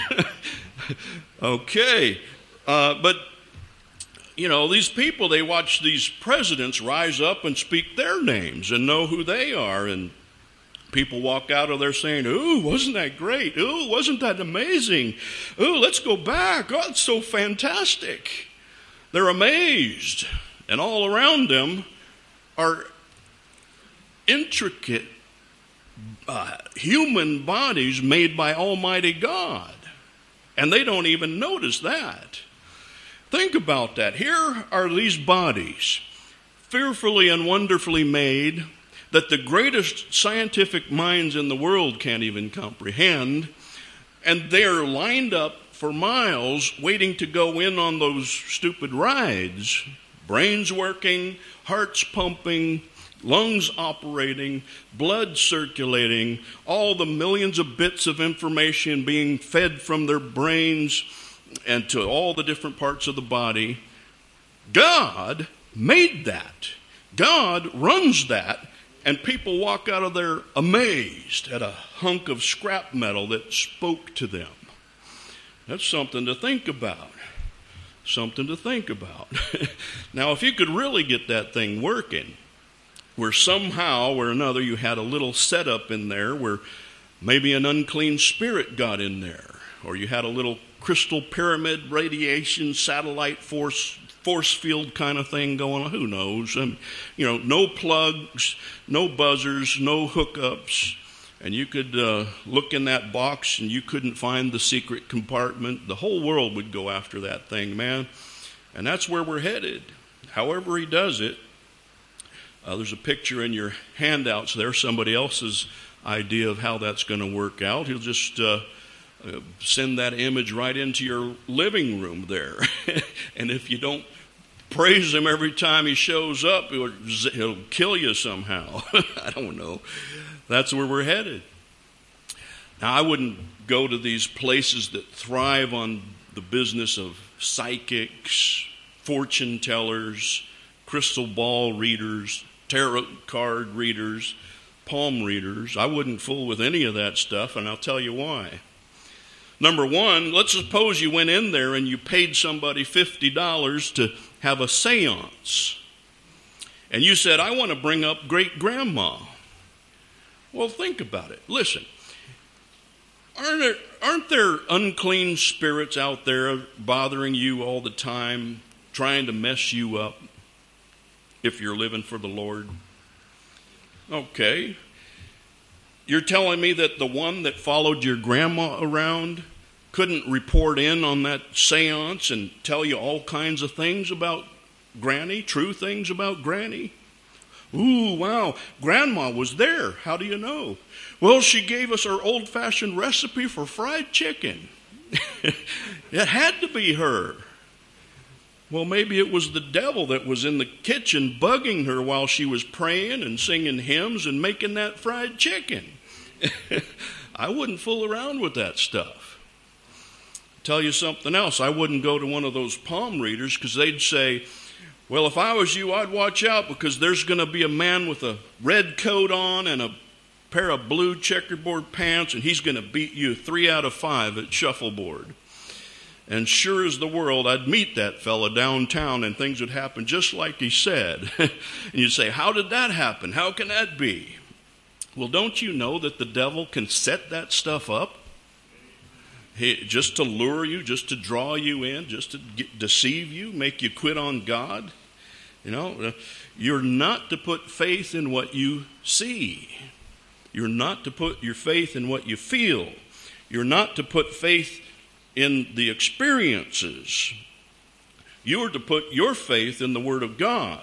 Okay. Uh, but, you know, these people, they watch these presidents rise up and speak their names and know who they are. And people walk out of there saying, ooh, wasn't that great? Ooh, wasn't that amazing? Ooh, let's go back. Oh, it's so fantastic. They're amazed. And all around them are intricate uh, human bodies made by Almighty God. And they don't even notice that. Think about that. Here are these bodies, fearfully and wonderfully made, that the greatest scientific minds in the world can't even comprehend, and they're lined up for miles waiting to go in on those stupid rides. Brains working, hearts pumping, lungs operating, blood circulating, all the millions of bits of information being fed from their brains and to all the different parts of the body. God made that. God runs that, and people walk out of there amazed at a hunk of scrap metal that spoke to them. That's something to think about. Something to think about. Now, if you could really get that thing working, where somehow or another you had a little setup in there where maybe an unclean spirit got in there, or you had a little crystal pyramid radiation satellite force force field kind of thing going on, who knows? Um, you know, no plugs, no buzzers, no hookups, and you could uh, look in that box and you couldn't find the secret compartment. The whole world would go after that thing, man. And that's where we're headed. However he does it. Uh, there's a picture in your handouts there, somebody else's idea of how that's going to work out. He'll just uh, uh, send that image right into your living room there. And if you don't praise him every time he shows up, he'll, he'll kill you somehow. I don't know. That's where we're headed. Now, I wouldn't go to these places that thrive on the business of psychics, fortune tellers, crystal ball readers, tarot card readers, palm readers. I wouldn't fool with any of that stuff, and I'll tell you why. Number one, let's suppose you went in there and you paid somebody fifty dollars to have a seance. And you said, I want to bring up great-grandma. Well, think about it. Listen, aren't there, aren't there unclean spirits out there bothering you all the time, trying to mess you up if you're living for the Lord? Okay. You're telling me that the one that followed your grandma around couldn't report in on that seance and tell you all kinds of things about Granny, true things about Granny? Ooh, wow, Grandma was there. How do you know? Well, she gave us our old-fashioned recipe for fried chicken. It had to be her. Well, maybe it was the devil that was in the kitchen bugging her while she was praying and singing hymns and making that fried chicken. I wouldn't fool around with that stuff. Tell you something else. I wouldn't go to one of those palm readers because they'd say, well, if I was you, I'd watch out because there's going to be a man with a red coat on and a pair of blue checkerboard pants, and he's going to beat you three out of five at shuffleboard. And sure as the world, I'd meet that fella downtown and things would happen just like he said. And you'd say, how did that happen? How can that be? Well, don't you know that the devil can set that stuff up? He, just to lure you, just to draw you in, just to get, deceive you, make you quit on God. You know, you're not to put faith in what you see. You're not to put your faith in what you feel. You're not to put faith in the experiences. You are to put your faith in the Word of God.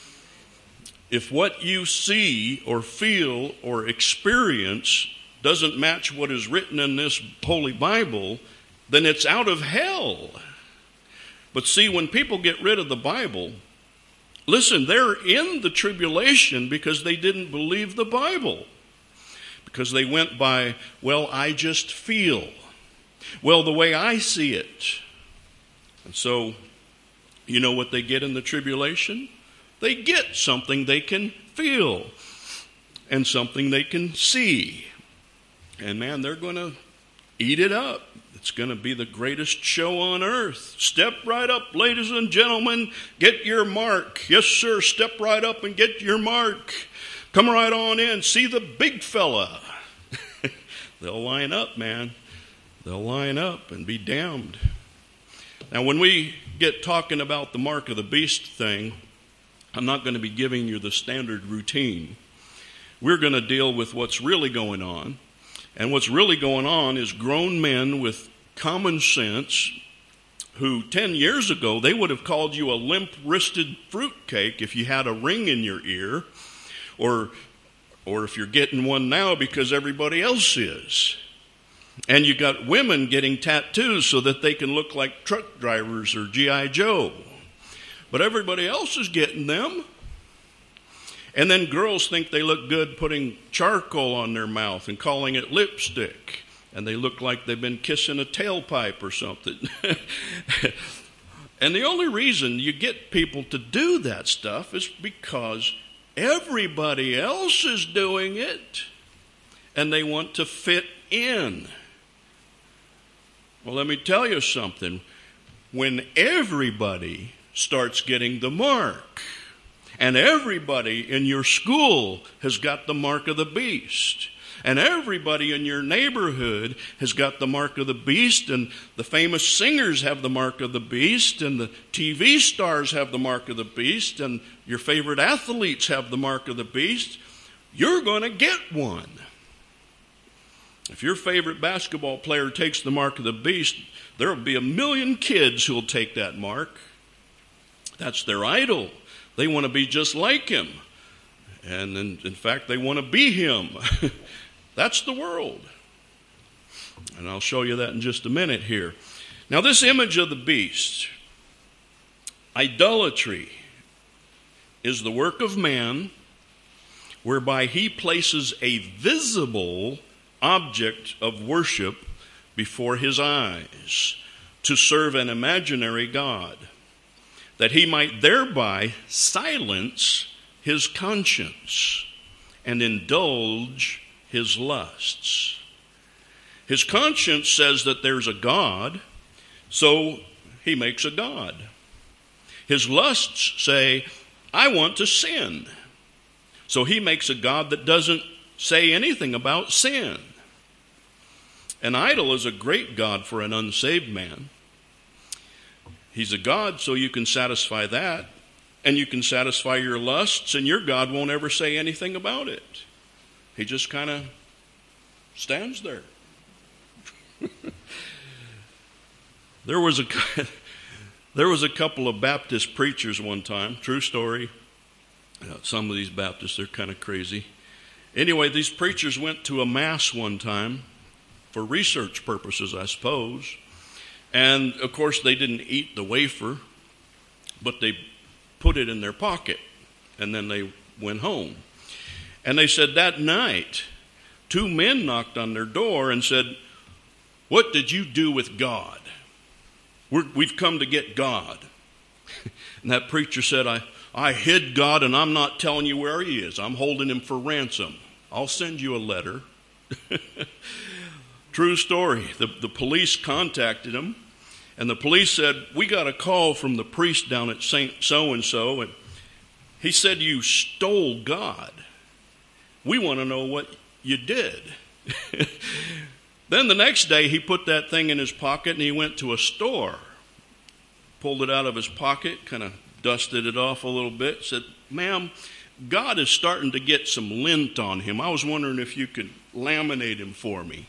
If what you see or feel or experience doesn't match what is written in this Holy Bible, then it's out of hell. But see, when people get rid of the Bible, listen, they're in the tribulation because they didn't believe the Bible. Because they went by, well, I just feel. Well, the way I see it. And so, you know what they get in the tribulation? They get something they can feel and something they can see. And man, they're going to eat it up. It's going to be the greatest show on earth. Step right up, ladies and gentlemen. Get your mark. Yes, sir. Step right up and get your mark. Come right on in. See the big fella. They'll line up, man. They'll line up and be damned. Now, when we get talking about the mark of the beast thing, I'm not going to be giving you the standard routine. We're going to deal with what's really going on. And what's really going on is grown men with common sense who ten years ago, they would have called you a limp-wristed fruitcake if you had a ring in your ear, or, or if you're getting one now because everybody else is. And you got women getting tattoos so that they can look like truck drivers or G I Joe. But everybody else is getting them. And then girls think they look good putting charcoal on their mouth and calling it lipstick. And they look like they've been kissing a tailpipe or something. And the only reason you get people to do that stuff is because everybody else is doing it. And they want to fit in. Well, let me tell you something. When everybody starts getting the mark, and everybody in your school has got the mark of the beast, and everybody in your neighborhood has got the mark of the beast, and the famous singers have the mark of the beast, and the T V stars have the mark of the beast, and your favorite athletes have the mark of the beast, you're going to get one. If your favorite basketball player takes the mark of the beast, there will be a million kids who will take that mark. That's their idol. They want to be just like him. And in, in fact, they want to be him. That's the world. And I'll show you that in just a minute here. Now, this image of the beast, idolatry, is the work of man whereby he places a visible object of worship before his eyes to serve an imaginary God, that he might thereby silence his conscience and indulge his lusts. His conscience says that there's a God, so he makes a God. His lusts say, I want to sin. So he makes a God that doesn't say anything about sin. An idol is a great God for an unsaved man. He's a God, so you can satisfy that, and you can satisfy your lusts, and your God won't ever say anything about it. He just kind of stands there. There was a there was a couple of Baptist preachers one time, true story, Uh, some of these Baptists, they're kind of crazy. Anyway, these preachers went to a mass one time for research purposes, I suppose. And, of course, they didn't eat the wafer, but they put it in their pocket, and then they went home. And they said that night, two men knocked on their door and said, "What did you do with God? We're, we've come to get God." And that preacher said, I, I hid God, and I'm not telling you where he is. I'm holding him for ransom. I'll send you a letter. True story. The, the police contacted him, and the police said, "We got a call from the priest down at Saint So-and-so, and he said you stole God. We want to know what you did." Then the next day, he put that thing in his pocket, and he went to a store, pulled it out of his pocket, kind of dusted it off a little bit, said, "Ma'am, God is starting to get some lint on him. I was wondering if you could laminate him for me."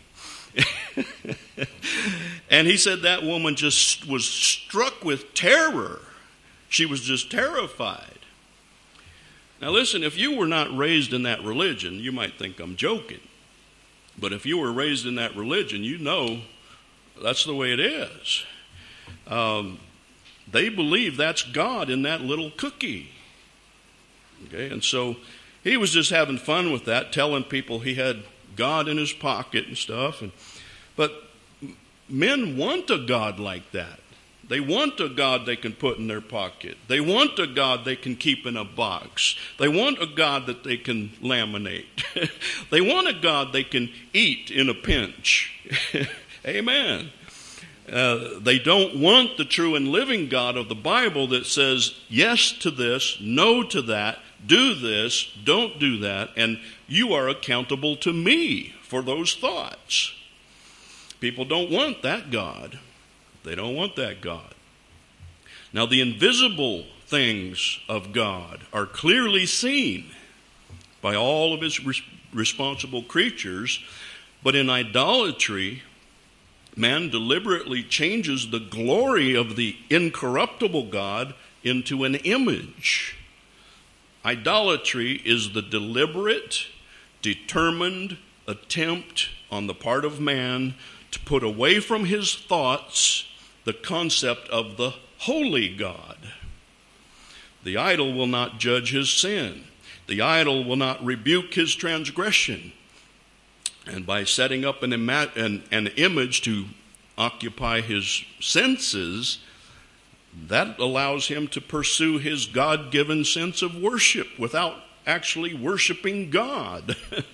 And he said that woman just was struck with terror. She was just terrified. Now listen, if you were not raised in that religion, you might think I'm joking. But if you were raised in that religion, you know that's the way it is. Um, they believe that's God in that little cookie. Okay, and so he was just having fun with that, telling people he had God in his pocket and stuff. And but men want a God like that. They want a God they can put in their pocket. They want a God they can keep in a box. They want a God that they can laminate. They want a God they can eat in a pinch. Amen. Uh, they don't want the true and living God of the Bible that says yes to this, no to that, do this, don't do that, and you are accountable to me for those thoughts. People don't want that God. They don't want that God. Now, the invisible things of God are clearly seen by all of his res- responsible creatures, but in idolatry, man deliberately changes the glory of the incorruptible God into an image. Idolatry is the deliberate, determined attempt on the part of man to put away from his thoughts the concept of the holy God. The idol will not judge his sin. The idol will not rebuke his transgression. And by setting up an, ima- an, an image to occupy his senses, that allows him to pursue his God-given sense of worship without actually worshiping God.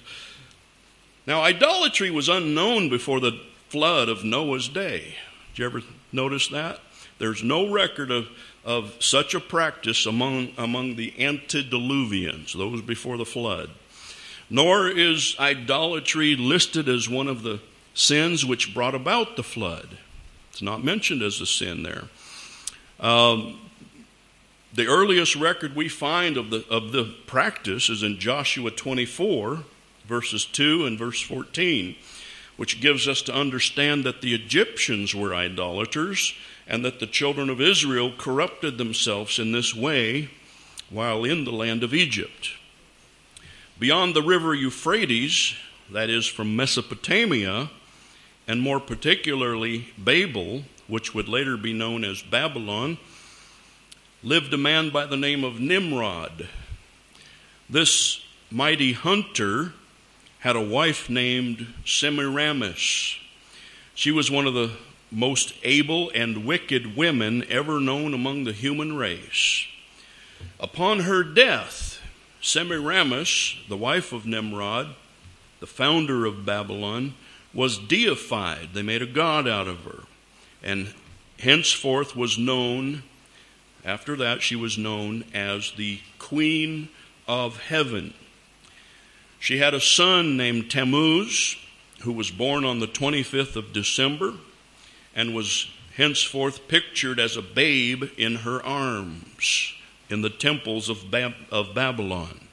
Now, idolatry was unknown before the flood of Noah's day. Did you ever notice that? There's no record of, of such a practice among, among the antediluvians, those before the flood. Nor is idolatry listed as one of the sins which brought about the flood. It's not mentioned as a sin there. Um, the earliest record we find of the, of the practice is in Joshua twenty-four, verses two and verse fourteen, which gives us to understand that the Egyptians were idolaters and that the children of Israel corrupted themselves in this way while in the land of Egypt. Beyond the river Euphrates, that is from Mesopotamia, and more particularly Babel, which would later be known as Babylon, lived a man by the name of Nimrod. This mighty hunter had a wife named Semiramis. She was one of the most able and wicked women ever known among the human race. Upon her death, Semiramis, the wife of Nimrod, the founder of Babylon, was deified. They made a god out of her. And henceforth was known, after that she was known as the Queen of Heaven. She had a son named Tammuz, who was born on the twenty-fifth of December and was henceforth pictured as a babe in her arms in the temples of, Bab- of Babylon.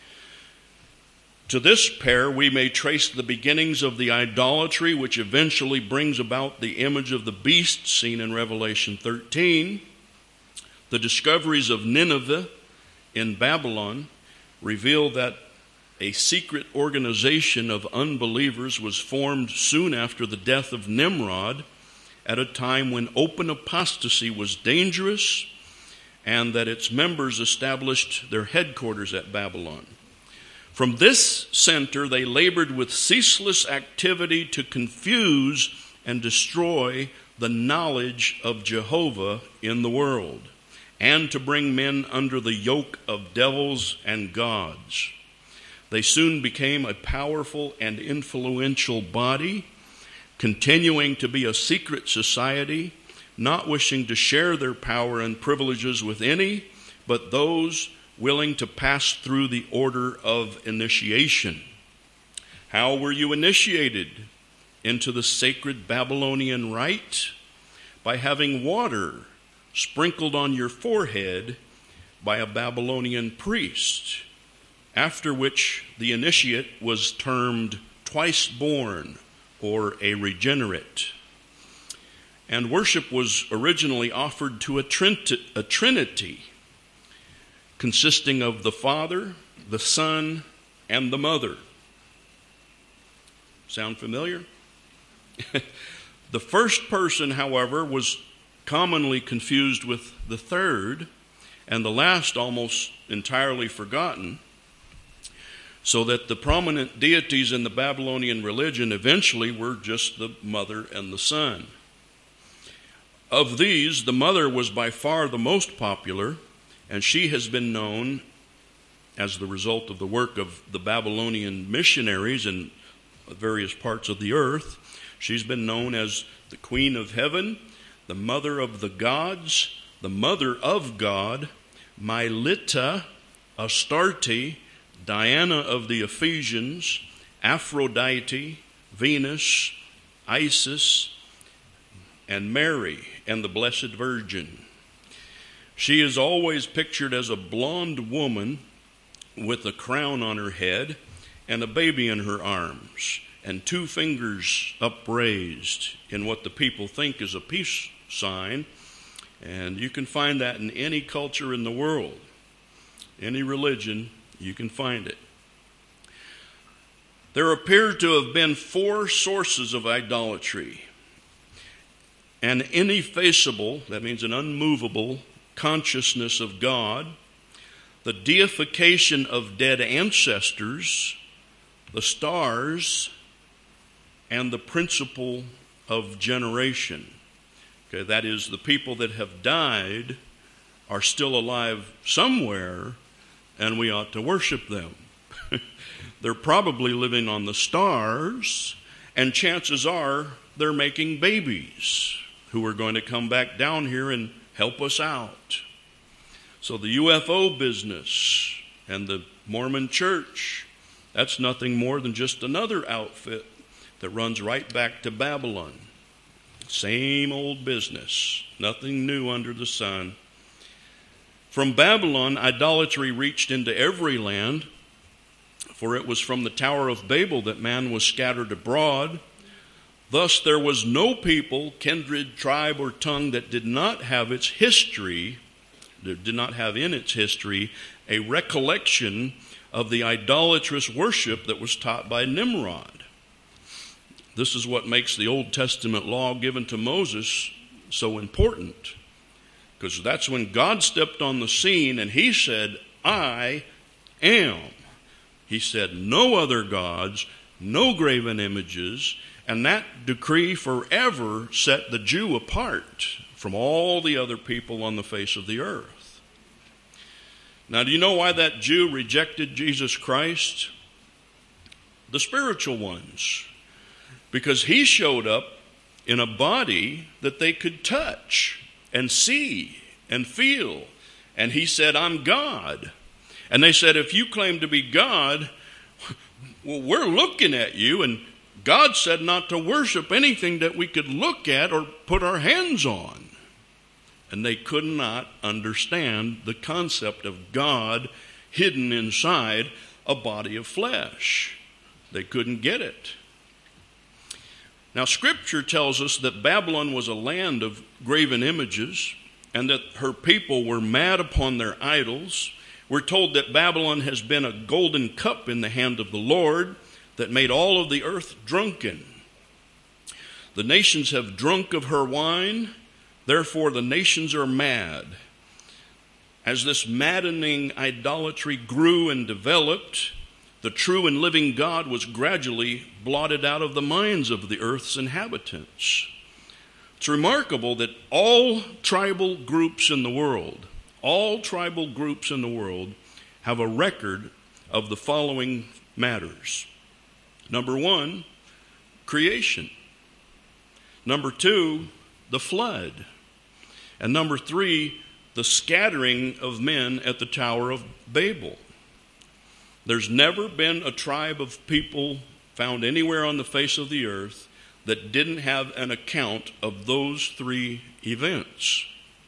To this pair we may trace the beginnings of the idolatry which eventually brings about the image of the beast seen in Revelation thirteen, the discoveries of Nineveh in Babylon reveal that a secret organization of unbelievers was formed soon after the death of Nimrod, at a time when open apostasy was dangerous, and that its members established their headquarters at Babylon. From this center, they labored with ceaseless activity to confuse and destroy the knowledge of Jehovah in the world, and to bring men under the yoke of devils and gods. They soon became a powerful and influential body, continuing to be a secret society, not wishing to share their power and privileges with any but those willing to pass through the order of initiation. How were you initiated into the sacred Babylonian rite? By having water sprinkled on your forehead by a Babylonian priest, after which the initiate was termed twice born or a regenerate. And worship was originally offered to a, trinity, a trinity consisting of the Father, the Son, and the Mother. Sound familiar? The first person, however, was commonly confused with the third, and the last almost entirely forgotten, so that the prominent deities in the Babylonian religion eventually were just the Mother and the Son. Of these, the Mother was by far the most popular, and she has been known, as the result of the work of the Babylonian missionaries in various parts of the earth, she's been known as the Queen of Heaven, the Mother of the Gods, the Mother of God, Mylitta, Astarte, Diana of the Ephesians, Aphrodite, Venus, Isis, and Mary, and the Blessed Virgin. She is always pictured as a blonde woman with a crown on her head and a baby in her arms, and two fingers upraised in what the people think is a peace sign. And you can find that in any culture in the world, any religion, you can find it. There appear to have been four sources of idolatry: an ineffaceable, that means an unmovable, consciousness of God, the deification of dead ancestors, the stars, and the principle of generation. Okay, that is, the people that have died are still alive somewhere, and we ought to worship them. They're probably living on the stars, and chances are they're making babies who are going to come back down here and help us out. So the U F O business and the Mormon church, that's nothing more than just another outfit that runs right back to Babylon. Same old business, nothing new under the sun. From Babylon, idolatry reached into every land, for it was from the Tower of Babel that man was scattered abroad. Thus there was no people, kindred, tribe, or tongue that did not have its history, that did not have in its history a recollection of the idolatrous worship that was taught by Nimrod. This is what makes the Old Testament law given to Moses so important, because that's when God stepped on the scene and he said, I am. He said, no other gods, no graven images, and that decree forever set the Jew apart from all the other people on the face of the earth. Now, do you know why that Jew rejected Jesus Christ? The spiritual ones. Because he showed up in a body that they could touch and see and feel. And he said, I'm God. And they said, if you claim to be God, well, we're looking at you. And God said not to worship anything that we could look at or put our hands on. And they could not understand the concept of God hidden inside a body of flesh. They couldn't get it. Now, Scripture tells us that Babylon was a land of graven images, and that her people were mad upon their idols. We're told that Babylon has been a golden cup in the hand of the Lord that made all of the earth drunken. The nations have drunk of her wine, therefore the nations are mad. As this maddening idolatry grew and developed, the true and living God was gradually blotted out of the minds of the earth's inhabitants. It's remarkable that all tribal groups in the world, all tribal groups in the world have a record of the following matters. Number one, creation. Number two, the flood. And number three, the scattering of men at the Tower of Babel. There's never been a tribe of people found anywhere on the face of the earth that didn't have an account of those three events.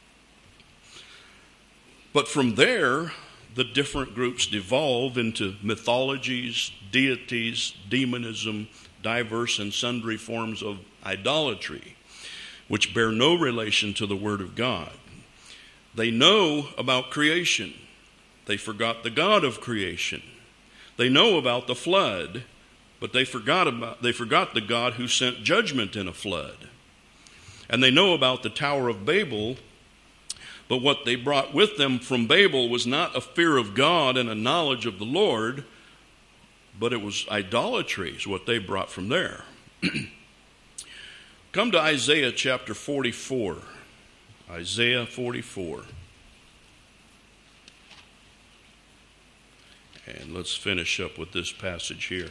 But from there, the different groups devolve into mythologies, deities, demonism, diverse and sundry forms of idolatry, which bear no relation to the Word of God. They know about creation. They forgot the God of creation. They know about the flood, but they forgot about they forgot the God who sent judgment in a flood. And they know about the Tower of Babel, but what they brought with them from Babel was not a fear of God and a knowledge of the Lord, but it was idolatry is what they brought from there. Come to Isaiah chapter forty-four. Isaiah forty-four. And let's finish up with this passage here.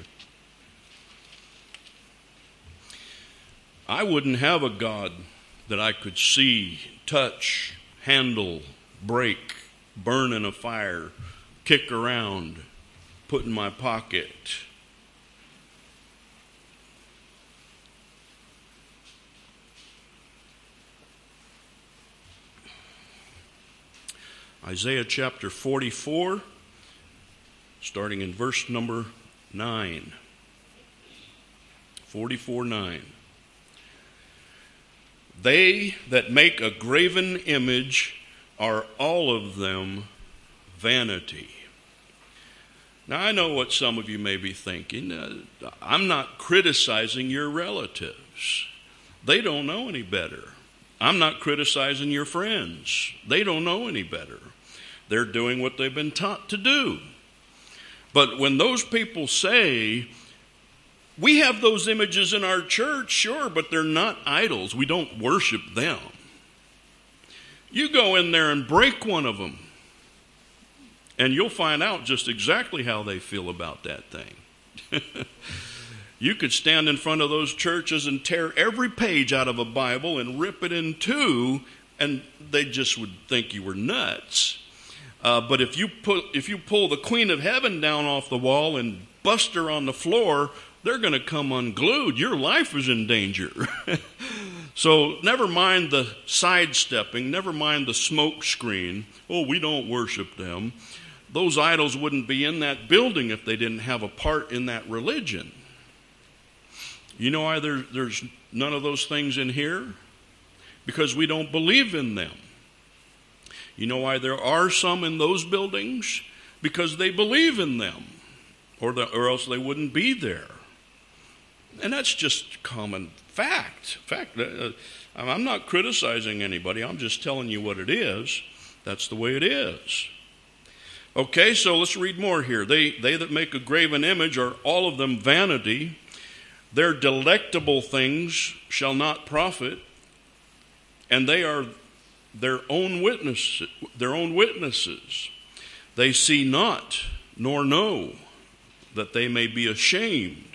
I wouldn't have a God that I could see, touch, handle, break, burn in a fire, kick around, put in my pocket. Isaiah chapter forty-four, starting in verse number nine. forty-four nine. They that make a graven image are all of them vanity. Now, I know what some of you may be thinking. Uh, I'm not criticizing your relatives. They don't know any better. I'm not criticizing your friends. They don't know any better. They're doing what they've been taught to do. But when those people say, we have those images in our church, sure, but they're not idols. We don't worship them. You go in there and break one of them, and you'll find out just exactly how they feel about that thing. You could stand in front of those churches and tear every page out of a Bible and rip it in two, and they just would think you were nuts. Uh, but if you put, if you pull the Queen of Heaven down off the wall and bust her on the floor, they're going to come unglued. Your life is in danger. So never mind the sidestepping, never mind the smoke screen. Oh, we don't worship them. Those idols wouldn't be in that building if they didn't have a part in that religion. You know why there, there's none of those things in here? Because we don't believe in them. You know why there are some in those buildings? Because they believe in them, or, the, or else they wouldn't be there. And that's just common fact. Fact. Uh, I'm not criticizing anybody. I'm just telling you what it is. That's the way it is. Okay, so let's read more here. They, they that make a graven image are all of them vanity. Their delectable things shall not profit, and they are their own witnesses. Their own witnesses. They see not nor know, that they may be ashamed.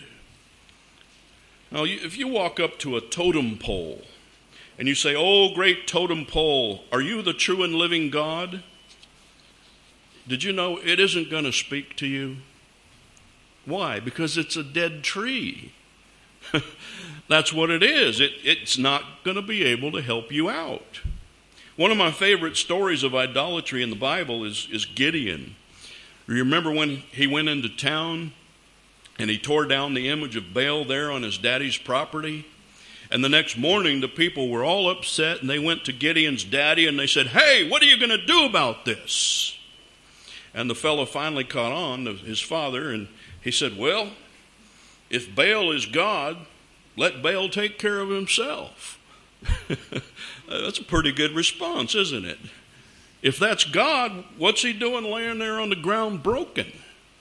Now, if you walk up to a totem pole and you say, "Oh, great totem pole, are you the true and living God?" Did you know it isn't going to speak to you? Why? Because it's a dead tree. That's what it is. It, it's not going to be able to help you out. One of my favorite stories of idolatry in the Bible is, is Gideon. You remember when he went into town and he tore down the image of Baal there on his daddy's property? And the next morning the people were all upset, and they went to Gideon's daddy and they said, "Hey, what are you going to do about this?" And the fellow finally caught on, his father, and he said, well, if Baal is God, let Baal take care of himself. That's a pretty good response, isn't it? If that's God, what's he doing laying there on the ground broken?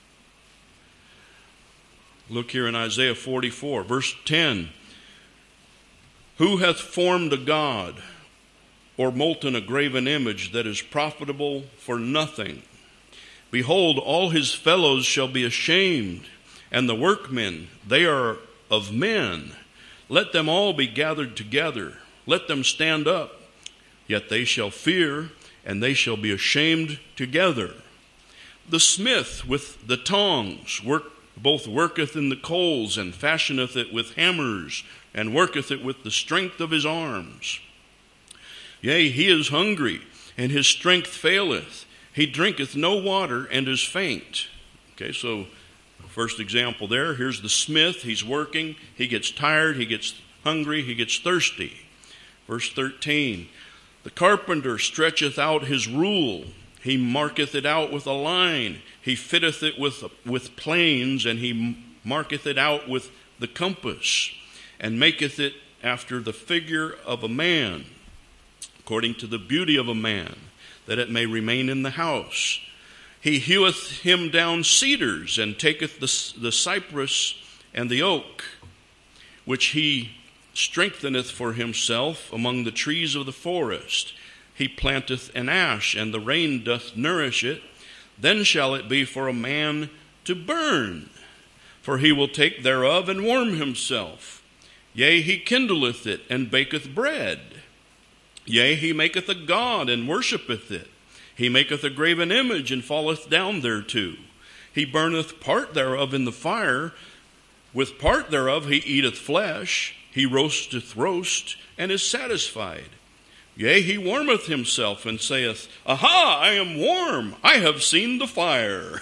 Look here in Isaiah forty-four, verse ten. Who hath formed a god, or molten a graven image that is profitable for nothing? Behold, all his fellows shall be ashamed, and the workmen, they are of men. Let them all be gathered together. Let them stand up. Yet they shall fear, and they shall be ashamed together. The smith with the tongs work, both worketh in the coals, and fashioneth it with hammers, and worketh it with the strength of his arms. Yea, he is hungry, and his strength faileth. He drinketh no water, and is faint. Okay, so first example there. Here's the smith. He's working. He gets tired. He gets hungry. He gets thirsty. Verse thirteen. The carpenter stretcheth out his rule. He marketh it out with a line. He fitteth it with, with planes, and he marketh it out with the compass, and maketh it after the figure of a man, according to the beauty of a man, that it may remain in the house. He heweth him down cedars, and taketh the, the cypress and the oak, which he strengtheneth for himself among the trees of the forest. He planteth an ash, and the rain doth nourish it. Then shall it be for a man to burn, for he will take thereof and warm himself. Yea, he kindleth it, and baketh bread. Yea, he maketh a god, and worshippeth it. He maketh a graven image, and falleth down thereto. He burneth part thereof in the fire. With part thereof he eateth flesh. He roasteth roast, and is satisfied. Yea, he warmeth himself, and saith, Aha, I am warm, I have seen the fire.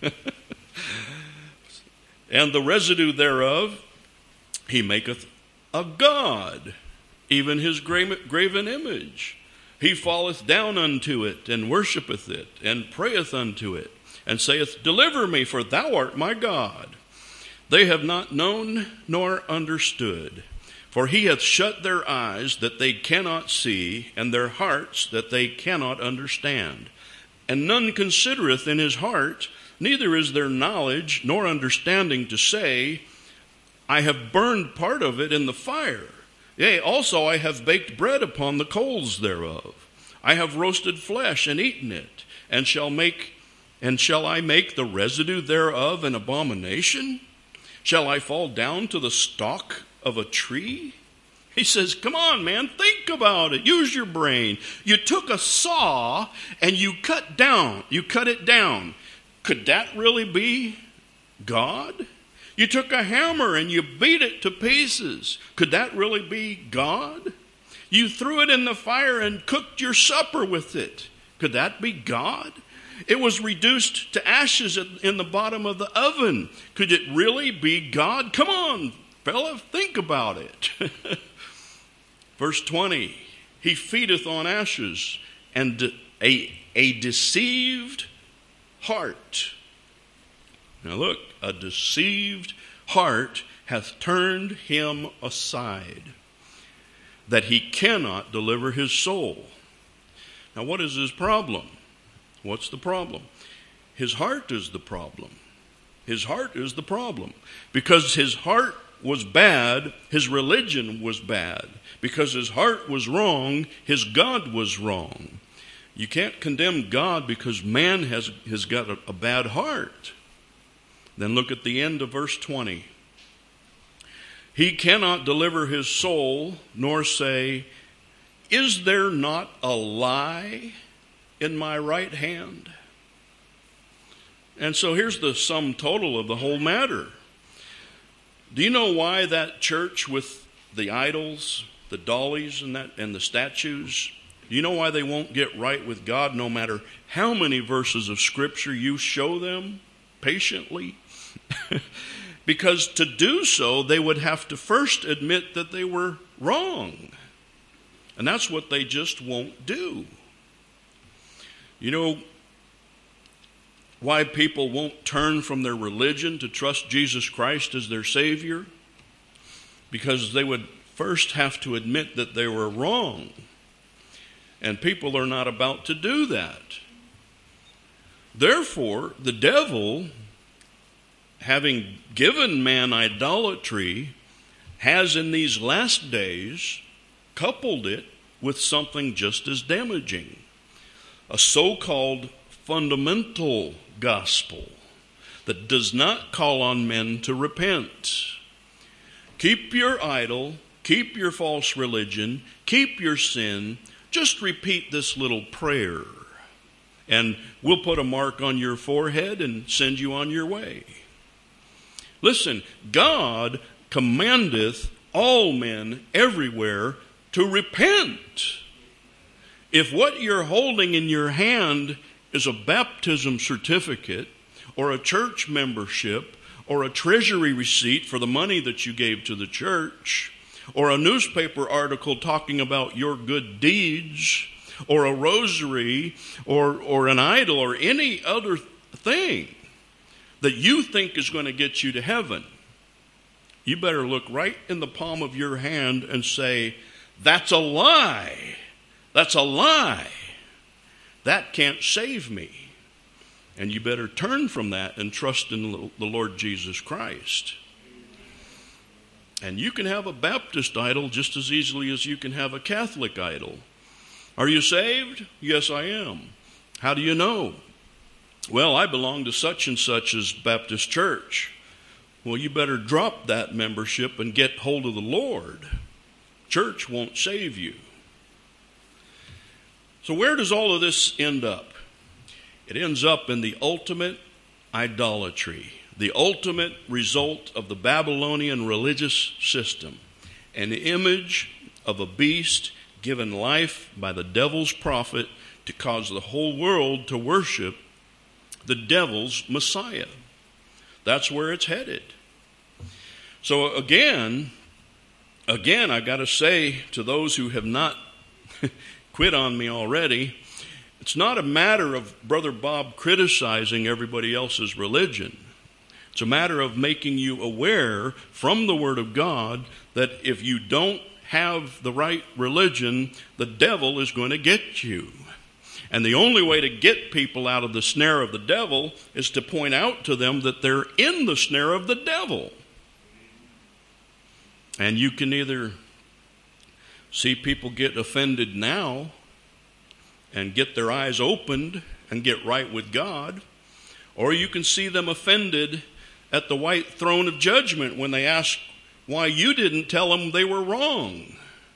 And the residue thereof he maketh a god, even his graven image. He falleth down unto it, and worshippeth it, and prayeth unto it, and saith, Deliver me, for thou art my God. They have not known nor understood. For he hath shut their eyes that they cannot see, and their hearts that they cannot understand. And none considereth in his heart, neither is there knowledge nor understanding to say, I have burned part of it in the fire. Yea, also I have baked bread upon the coals thereof. I have roasted flesh and eaten it, and shall make, and shall I make the residue thereof an abomination? Shall I fall down to the stalk of a tree? He says, come on, man, think about it. Use your brain. You took a saw and you cut down. You cut it down. Could that really be God? You took a hammer and you beat it to pieces. Could that really be God? You threw it in the fire and cooked your supper with it. Could that be God? It was reduced to ashes in the bottom of the oven. Could it really be God? Come on, fella, think about it. Verse twenty, he feedeth on ashes, and a, a deceived heart. Now look, a deceived heart hath turned him aside, that he cannot deliver his soul. Now what is his problem? What's the problem? His heart is the problem. His heart is the problem. Because his heart was bad, his religion was bad. Because his heart was wrong, his God was wrong. You can't condemn God because man has, has got a, a bad heart. Then look at the end of verse twenty. He cannot deliver his soul, nor say, Is there not a lie in my right hand? And so here's the sum total of the whole matter. Do you know why that church with the idols, the dollies and that and the statues, do you know why they won't get right with God no matter how many verses of Scripture you show them patiently? Because to do so, they would have to first admit that they were wrong. And that's what they just won't do. You know, why people won't turn from their religion to trust Jesus Christ as their Savior? Because they would first have to admit that they were wrong. And people are not about to do that. Therefore, the devil, having given man idolatry, has in these last days coupled it with something just as damaging. A so-called fundamental gospel that does not call on men to repent. Keep your idol, keep your false religion, keep your sin. Just repeat this little prayer, and we'll put a mark on your forehead and send you on your way. Listen, God commandeth all men everywhere to repent. If what you're holding in your hand is a baptism certificate or a church membership or a treasury receipt for the money that you gave to the church, or a newspaper article talking about your good deeds, or a rosary, or, or an idol, or any other thing that you think is going to get you to heaven, you better look right in the palm of your hand and say, that's a lie. That's a lie. That can't save me. And you better turn from that and trust in the Lord Jesus Christ. And you can have a Baptist idol just as easily as you can have a Catholic idol. Are you saved? Yes, I am. How do you know? Well, I belong to such and such as Baptist Church. Well, you better drop that membership and get hold of the Lord. Church won't save you. So where does all of this end up? It ends up in the ultimate idolatry, the ultimate result of the Babylonian religious system, an image of a beast given life by the devil's prophet to cause the whole world to worship the devil's Messiah. That's where it's headed. So again, again, I got to say to those who have not quit on me already, it's not a matter of Brother Bob criticizing everybody else's religion. It's a matter of making you aware from the Word of God that if you don't have the right religion, the devil is going to get you. And the only way to get people out of the snare of the devil is to point out to them that they're in the snare of the devil. And you can either see people get offended now and get their eyes opened and get right with God, or you can see them offended at the white throne of judgment when they ask why you didn't tell them they were wrong.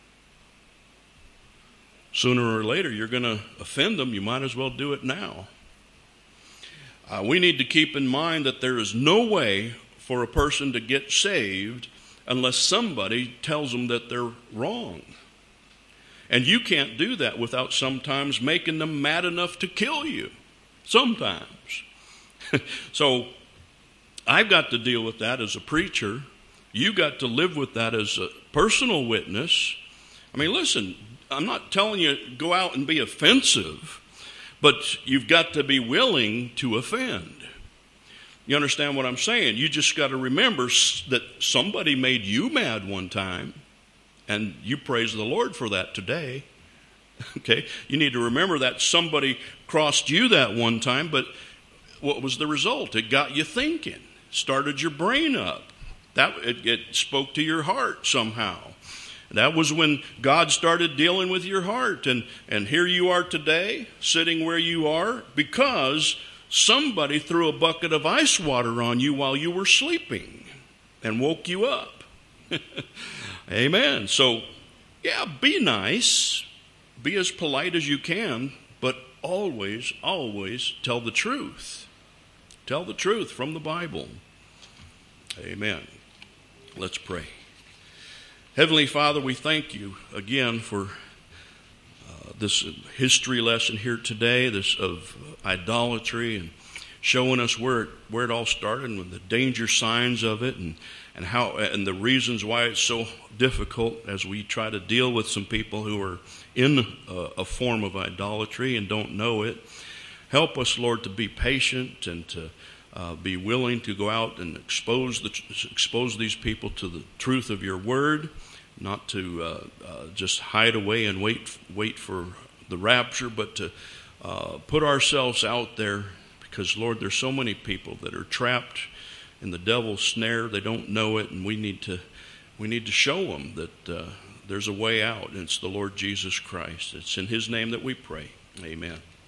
Sooner or later, you're going to offend them. You might as well do it now. Uh, we need to keep in mind that there is no way for a person to get saved unless somebody tells them that they're wrong. And you can't do that without sometimes making them mad enough to kill you. Sometimes. So I've got to deal with that as a preacher. You got to live with that as a personal witness. I mean, listen, I'm not telling you go out and be offensive, but you've got to be willing to offend. You understand what I'm saying? You just got to remember that somebody made you mad one time, and you praise the Lord for that today. Okay? You need to remember that somebody crossed you that one time, but what was the result? It got you thinking, started your brain up. That it, it spoke to your heart somehow. That was when God started dealing with your heart. And, and here you are today, sitting where you are, because somebody threw a bucket of ice water on you while you were sleeping and woke you up. Amen. So, yeah, be nice. Be as polite as you can, but always, always tell the truth. Tell the truth from the Bible. Amen. Let's pray. Heavenly Father, we thank you again for uh, this history lesson here today, this of idolatry, and showing us where it, where it all started and the danger signs of it, and and how and the reasons why it's so difficult as we try to deal with some people who are in a, a form of idolatry and don't know it. help us, Lord, to be patient and to uh, be willing to go out and expose the expose these people to the truth of your word, not to uh, uh, just hide away and wait wait for the rapture, but to uh, put ourselves out there, because, Lord, there's so many people that are trapped in the devil's snare. They don't know it, and we need to we need to show them that uh, there's a way out, and it's the Lord Jesus Christ. It's in his name that we pray. Amen.